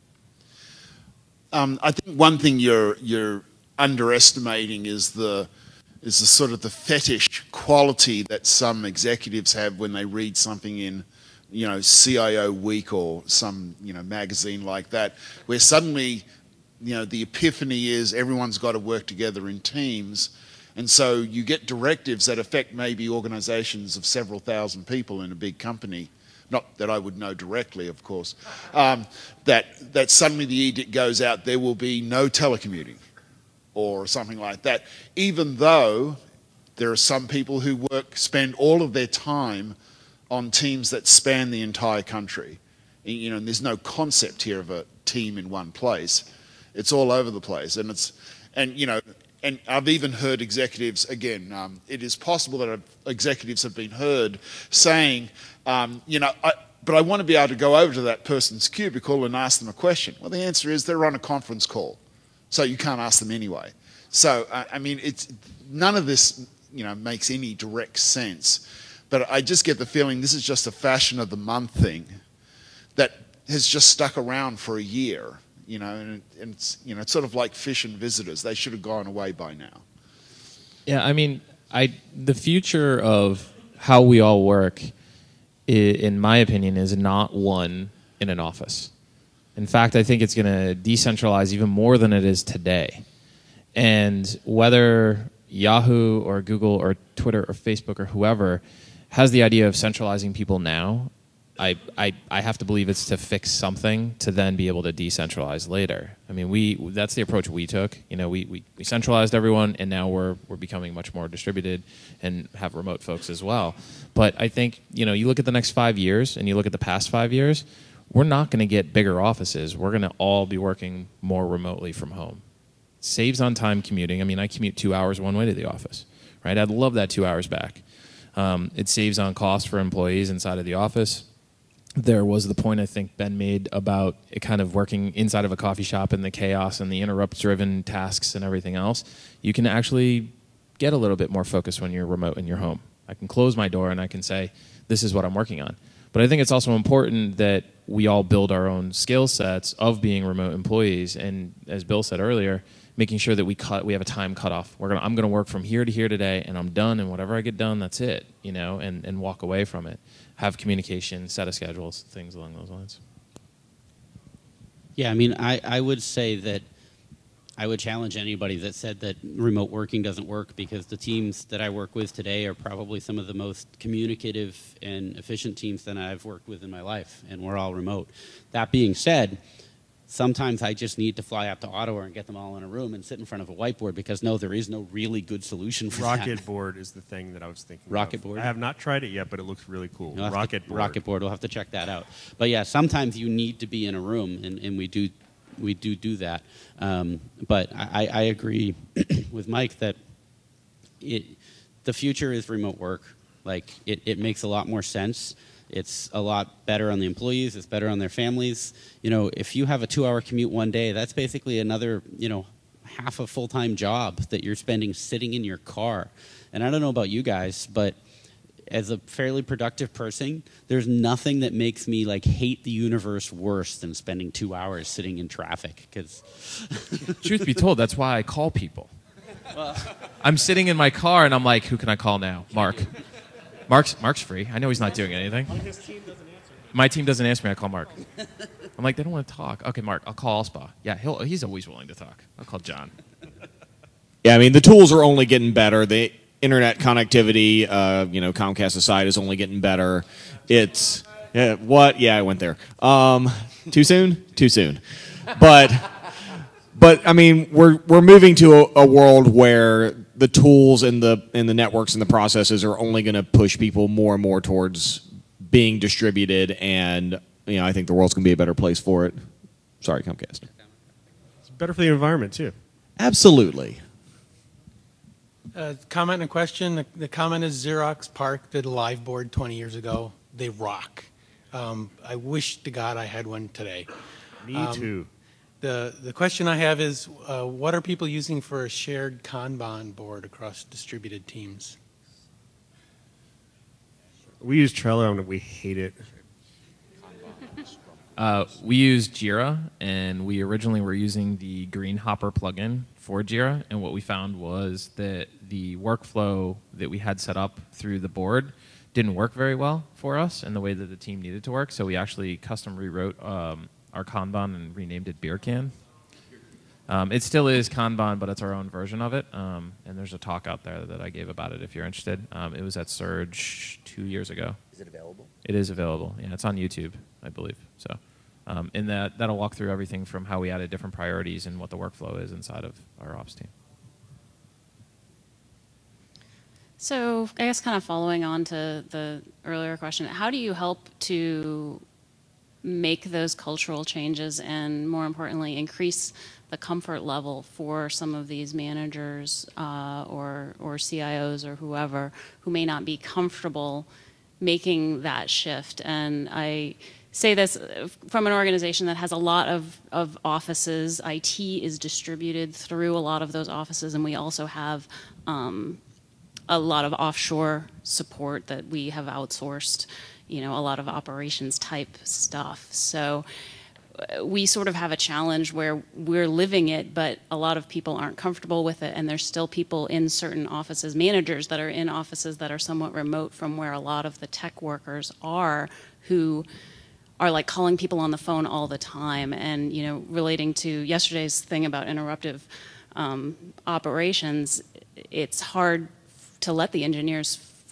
Um, I think one thing you're you're underestimating is the is the sort of the fetish quality that some executives have when they read something in, you know, C I O Week or some, you know, magazine like that, where suddenly, you know, the epiphany is everyone's got to work together in teams. And so you get directives that affect maybe organizations of several thousand people in a big company, not that I would know directly, of course, um, that, that suddenly the edict goes out, there will be no telecommuting or something like that, even though there are some people who work, spend all of their time on teams that span the entire country. You know, and there's no concept here of a team in one place. It's all over the place. And, it's, and you know, and I've even heard executives, again, um, it is possible that executives have been heard saying, um, you know, I, but I want to be able to go over to that person's cubicle and ask them a question. Well, the answer is they're on a conference call, so you can't ask them anyway. So, uh, I mean, it's none of this, you know, makes any direct sense. But I just get the feeling this is just a fashion of the month thing that has just stuck around for a year. You know, and, and it's, you know, it's sort of like fish and visitors. They should have gone away by now. Yeah, I mean, I the future of how we all work, I, in my opinion, is not one in an office. In fact, I think it's going to decentralize even more than it is today. And whether Yahoo or Google or Twitter or Facebook or whoever has the idea of centralizing people now, I, I, I have to believe it's to fix something to then be able to decentralize later. I mean, we that's the approach we took. You know, we, we, we centralized everyone, and now we're we're becoming much more distributed and have remote folks as well. But I think, you know, you look at the next five years and you look at the past five years, we're not going to get bigger offices. We're going to all be working more remotely from home. Saves on time commuting. I mean, I commute two hours one way to the office, right? I'd love that two hours back. Um, it saves on cost for employees inside of the office. There was the point I think Ben made about it kind of working inside of a coffee shop and the chaos and the interrupt-driven tasks and everything else. You can actually get a little bit more focused when you're remote in your home. I can close my door and I can say, this is what I'm working on. But I think it's also important that we all build our own skill sets of being remote employees. And as Bill said earlier, making sure that we cut, we have a time cutoff. We're gonna, I'm going to work from here to here today, and I'm done. And whatever I get done, that's it. You know, and, and walk away from it. Have communication, set of schedules, things along those lines. Yeah, I mean, I, I would say that I would challenge anybody that said that remote working doesn't work, because the teams that I work with today are probably some of the most communicative and efficient teams that I've worked with in my life, and we're all remote. That being said, sometimes I just need to fly out to Ottawa and get them all in a room and sit in front of a whiteboard, because no, there is no really good solution for that. Rocket board is the thing that I was thinking Rocket of. board? I have not tried it yet, but it looks really cool. You'll have Rocket to, board. Rocket board. We'll have to check that out. But yeah, sometimes you need to be in a room, and, and we do we do do that. Um, but I, I agree with Mike that it the future is remote work. Like it, it makes a lot more sense. It's a lot better on the employees. It's better on their families. You know, if you have a two-hour commute one day, that's basically another, you know, half a full-time job that you're spending sitting in your car. And I don't know about you guys, but as a fairly productive person, there's nothing that makes me like hate the universe worse than spending two hours sitting in traffic. Because, truth be told, that's why I call people. Well, I'm sitting in my car and I'm like, who can I call now? Mark. Mark's Mark's free. I know he's not doing anything. his team doesn't answer. My team doesn't answer me. I call Mark. I'm like, they don't want to talk. Okay, Mark, I'll call Allspa. Yeah, he'll, he's always willing to talk. I'll call John. Yeah, I mean, the tools are only getting better. The internet connectivity, uh, you know, Comcast aside, is only getting better. It's, yeah, what? Yeah, I went there. Um, too soon? Too soon. But, but I mean, we're we're moving to a, a world where the tools and the and the networks and the processes are only going to push people more and more towards being distributed, and you know, I think the world's going to be a better place for it. Sorry, Comcast. It's better for the environment too. Absolutely. Uh, comment and question. The, the comment is Xerox PARC did a live board twenty years ago. They rock. Um, I wish to God I had one today. Me Um, too. The, the question I have is, uh, what are people using for a shared Kanban board across distributed teams? We use Trello and we hate it. Uh, we use Jira, and we originally were using the Greenhopper plugin for Jira, and what we found was that the workflow that we had set up through the board didn't work very well for us in the way that the team needed to work, so we actually custom rewrote um, our Kanban and renamed it Beer Can. Um, it still is Kanban, but it's our own version of it, um, and there's a talk out there that I gave about it if you're interested. Um, it was at Surge two years ago. Is it available? It is available. Yeah, it's on YouTube, I believe. So, um, and that that'll walk through everything from how we added different priorities and what the workflow is inside of our ops team. So, I guess kind of following on to the earlier question, how do you help to make those cultural changes and, more importantly, increase the comfort level for some of these managers uh, or or C I Os or whoever who may not be comfortable making that shift? And I say this from an organization that has a lot of, of offices. I T is distributed through a lot of those offices, and we also have um, a lot of offshore support that we have outsourced, you know, a lot of operations type stuff. So uh, we sort of have a challenge where we're living it, but a lot of people aren't comfortable with it, and there's still people in certain offices, managers that are in offices that are somewhat remote from where a lot of the tech workers are, who are like calling people on the phone all the time. And, you know, relating to yesterday's thing about interruptive um, operations, it's hard to let the engineers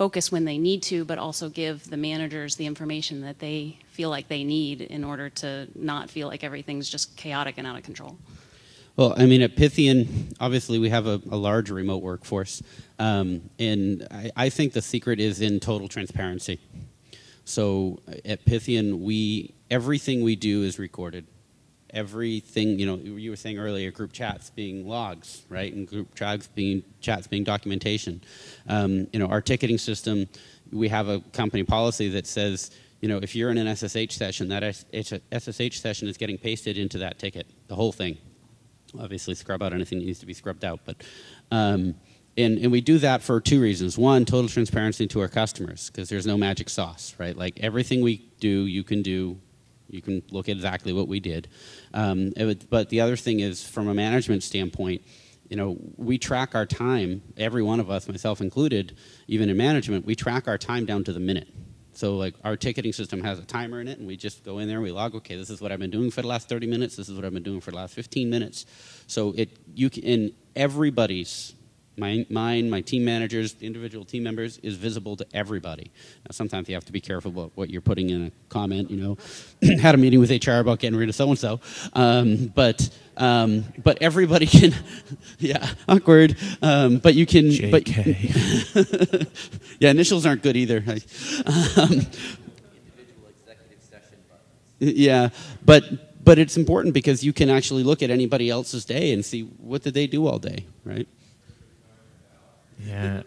focus when they need to, but also give the managers the information that they feel like they need in order to not feel like everything's just chaotic and out of control? Well, I mean, at Pythian, obviously we have a, a large remote workforce, um, and I, I think the secret is in total transparency. So at Pythian, we everything we do is recorded. Everything, you know, you were saying earlier, group chats being logs, right, and group chats being chats being documentation. Um, you know, our ticketing system, we have a company policy that says, you know, if you're in an S S H session, that S S H session is getting pasted into that ticket, the whole thing. Obviously, scrub out anything that needs to be scrubbed out, but um, and and we do that for two reasons. One, total transparency to our customers, because there's no magic sauce, right? Like everything we do, you can do. You can look at exactly what we did. Um, it would, but the other thing is, from a management standpoint, you know, we track our time. Every one of us, myself included, even in management, we track our time down to the minute. So like our ticketing system has a timer in it, and we just go in there and we log, okay, this is what I've been doing for the last thirty minutes, this is what I've been doing for the last fifteen minutes. So it you can, in everybody's, my, mine, my team managers, the individual team members, is visible to everybody. Now sometimes you have to be careful about what you're putting in a comment, you know. Had a meeting with H R about getting rid of so-and-so. Um, but um, but everybody can, yeah, awkward. Um, but you can, J K. But, yeah, initials aren't good either. Um, yeah, but but it's important because you can actually look at anybody else's day and see what did they do all day, right? Yeah.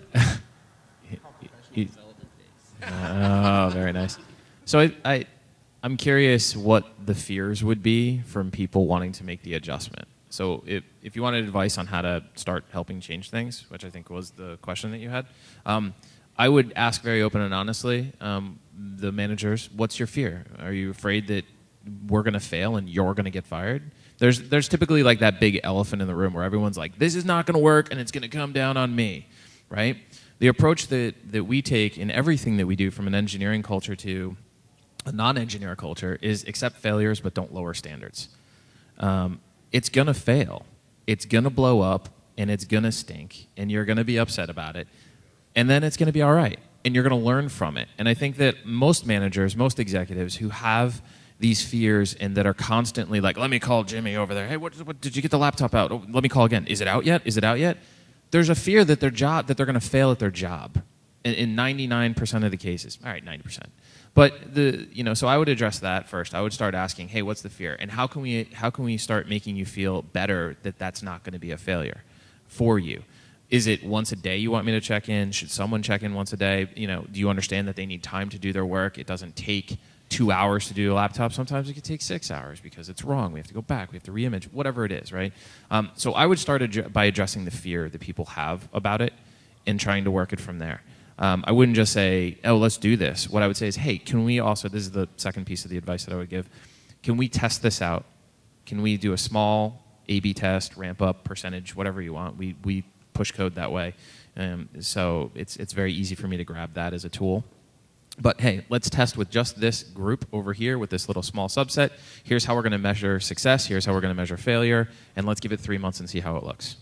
Oh, very nice. So I, I, I'm curious what the fears would be from people wanting to make the adjustment. So if, if you wanted advice on how to start helping change things, which I think was the question that you had, um, I would ask very open and honestly, um, the managers, what's your fear? Are you afraid that we're going to fail and you're going to get fired? There's, there's typically like that big elephant in the room where everyone's like, this is not going to work and it's going to come down on me, right? The approach that, that we take in everything that we do, from an engineering culture to a non-engineer culture, is accept failures but don't lower standards. Um, it's going to fail. It's going to blow up and it's going to stink and you're going to be upset about it. And then it's going to be all right and you're going to learn from it. And I think that most managers, most executives who have these fears and that are constantly like, let me call Jimmy over there. Hey, what, what did you get the laptop out? Oh, let me call again. Is it out yet? Is it out yet? There's a fear that their job, that they're going to fail at their job in, in ninety-nine percent of the cases. All right, ninety percent. But the, you know, so I would address that first. I would start asking, hey, what's the fear? And how can we, how can we start making you feel better that that's not going to be a failure for you? Is it once a day you want me to check in? Should someone check in once a day? You know, do you understand that they need time to do their work? It doesn't take two hours to do a laptop. Sometimes it could take six hours because it's wrong. We have to go back. We have to reimage, whatever it is, right? Um, so I would start ad- by addressing the fear that people have about it and trying to work it from there. Um, I wouldn't just say, oh, let's do this. What I would say is, hey, can we also, this is the second piece of the advice that I would give, can we test this out? Can we do a small A B test, ramp up, percentage, whatever you want? We, we push code that way. Um, so it's, it's very easy for me to grab that as a tool. But hey, let's test with just this group over here with this little small subset. Here's how we're going to measure success. Here's how we're going to measure failure. And let's give it three months and see how it looks.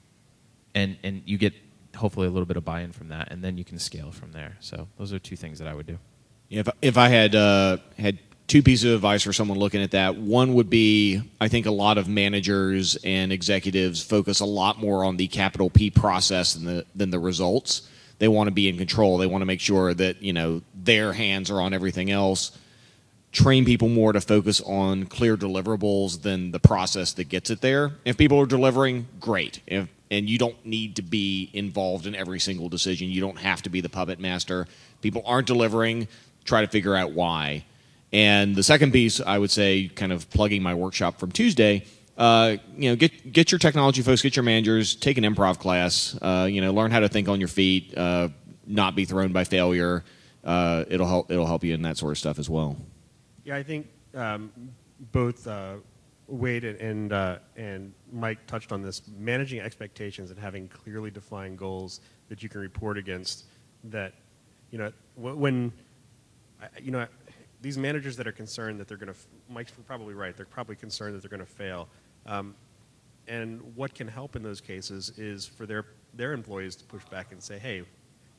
And, and you get hopefully a little bit of buy-in from that, and then you can scale from there. So those are two things that I would do. If, if I had, uh, had two pieces of advice for someone looking at that, one would be, I think a lot of managers and executives focus a lot more on the capital P process than the, than the results. They want to be in control. They want to make sure that, you know, their hands are on everything else. Train people more to focus on clear deliverables than the process that gets it there. If people are delivering, great. If, and you don't need to be involved in every single decision. You don't have to be the puppet master. People aren't delivering, try to figure out why. And the second piece, I would say, kind of plugging my workshop from Tuesday, Uh, you know, get get your technology folks, get your managers, take an improv class. Uh, you know, learn how to think on your feet, uh, not be thrown by failure. Uh, it'll help. It'll help you in that sort of stuff as well. Yeah, I think um, both uh, Wade and uh, and Mike touched on this. Managing expectations and having clearly defined goals that you can report against. That, you know, when, you know, these managers that are concerned that they're going to, Mike's probably right. They're probably concerned that they're going to fail. Um, and what can help in those cases is for their, their employees to push back and say, hey,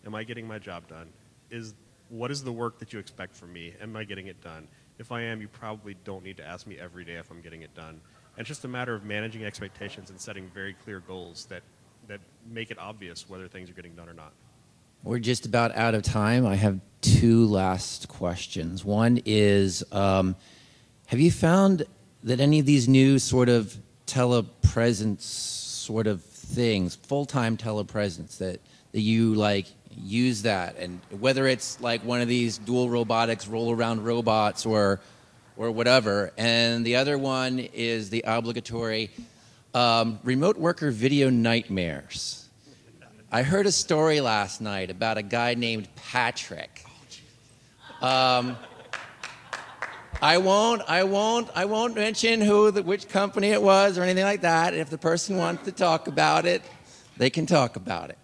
Am I getting my job done? Is what is the work that you expect from me? Am I getting it done? If I am, you probably don't need to ask me every day if I'm getting it done. And it's just a matter of managing expectations and setting very clear goals that, that make it obvious whether things are getting done or not. We're just about out of time. I have two last questions. One is, um, have you found that any of these new sort of telepresence sort of things, full-time telepresence, that, that you like use that, and whether it's like one of these dual robotics roll-around robots or, or whatever, and the other one is the obligatory um, remote worker video nightmares. I heard a story last night about a guy named Patrick. Um, I won't, I won't, I won't mention who, the, which company it was or anything like that. If the person wants to talk about it, they can talk about it.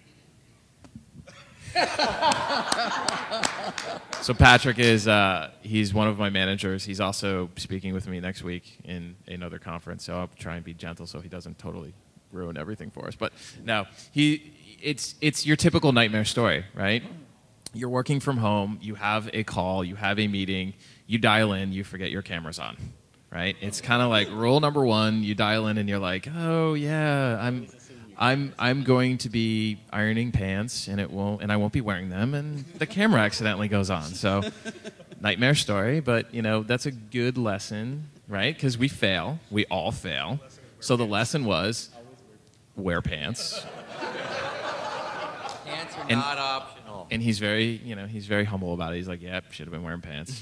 So Patrick is, uh, he's one of my managers. He's also speaking with me next week in another conference, so I'll try and be gentle so he doesn't totally ruin everything for us. But no, he, it's, it's your typical nightmare story, right? You're working from home, you have a call, you have a meeting, you dial in, you forget your camera's on, right? It's kind of like rule number one, you dial in and you're like, oh yeah, I'm, I'm, I'm going to be ironing pants and it won't, and I won't be wearing them, and the camera accidentally goes on. So nightmare story, but you know, that's a good lesson, right? Because we fail, we all fail. So the lesson was, wear pants. Pants are And- not optional. And he's very, you know, he's very humble about it. He's like, yep, should have been wearing pants.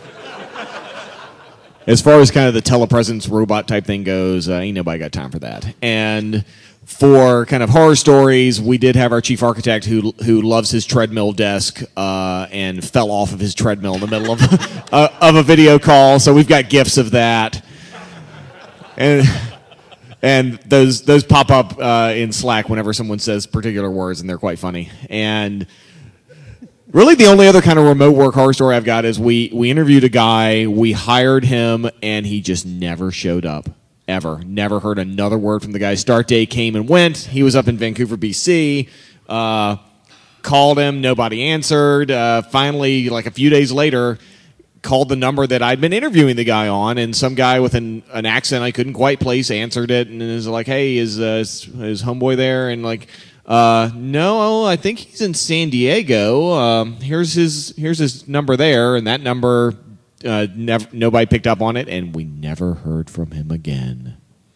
As far as kind of the telepresence robot type thing goes, uh, ain't nobody got time for that. And for kind of horror stories, we did have our chief architect who who loves his treadmill desk uh, and fell off of his treadmill in the middle of uh, of a video call. So we've got gifs of that. And and those those pop up uh, in Slack whenever someone says particular words, and they're quite funny. And really, the only other kind of remote work horror story I've got is we, we interviewed a guy, we hired him, and he just never showed up, ever. Never heard another word from the guy. Start date came and went. He was up in Vancouver, B C. Uh, called him, nobody answered. Uh, finally, like a few days later, called the number that I'd been interviewing the guy on, and some guy with an, an accent I couldn't quite place answered it, and is like, hey, is, uh, is, is homeboy there? And like, Uh, no, I think he's in San Diego. Um, here's his here's his number there, and that number, uh, never nobody picked up on it, and we never heard from him again.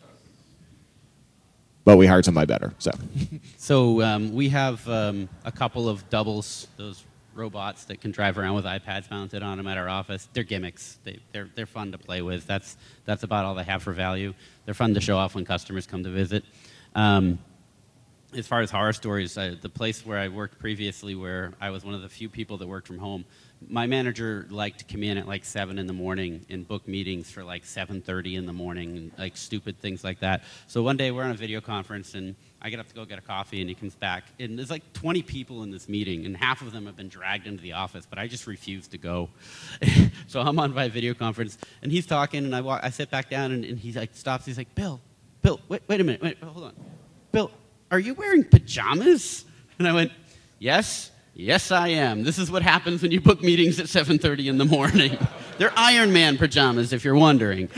But we hired somebody better. So, So um, we have um, a couple of doubles, those robots that can drive around with iPads mounted on them at our office. They're gimmicks. They, they're they're fun to play with. That's that's about all they have for value. They're fun to show off when customers come to visit. Um, As far as horror stories, uh, the place where I worked previously, where I was one of the few people that worked from home, my manager liked to come in at like seven in the morning and book meetings for like seven thirty in the morning, and like stupid things like that. So one day we're on a video conference, and I get up to go get a coffee, and he comes back, and there's like twenty people in this meeting, and half of them have been dragged into the office, but I just refuse to go. So I'm on my video conference, and he's talking, and I walk, I sit back down, and, and he like stops. He's like, Bill, Bill, wait, wait a minute, wait, hold on, Bill. Are you wearing pajamas? And I went, yes, yes I am. This is what happens when you book meetings at seven thirty in the morning. They're Iron Man pajamas, if you're wondering.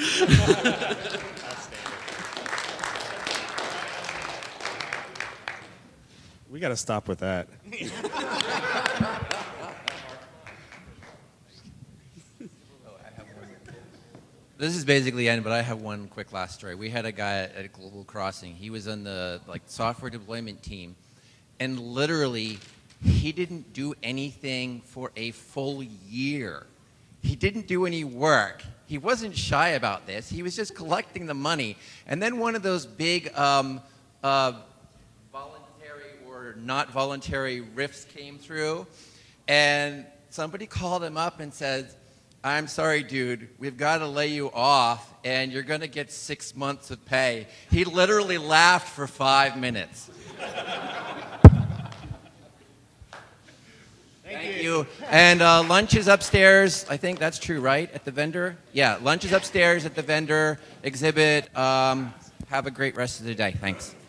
We got to stop with that. This is basically the end, but I have one quick last story. We had a guy at Global Crossing. He was on the like software deployment team, and literally, he didn't do anything for a full year. He didn't do any work. He wasn't shy about this. He was just collecting the money, and then one of those big um, uh, voluntary or not voluntary rifts came through, and somebody called him up and said, I'm sorry, dude, we've got to lay you off, and you're going to get six months of pay. He literally laughed for five minutes. Thank you. And uh, lunch is upstairs. I think that's true, right? At the vendor? Yeah, lunch is upstairs at the vendor exhibit. Um, have a great rest of the day. Thanks.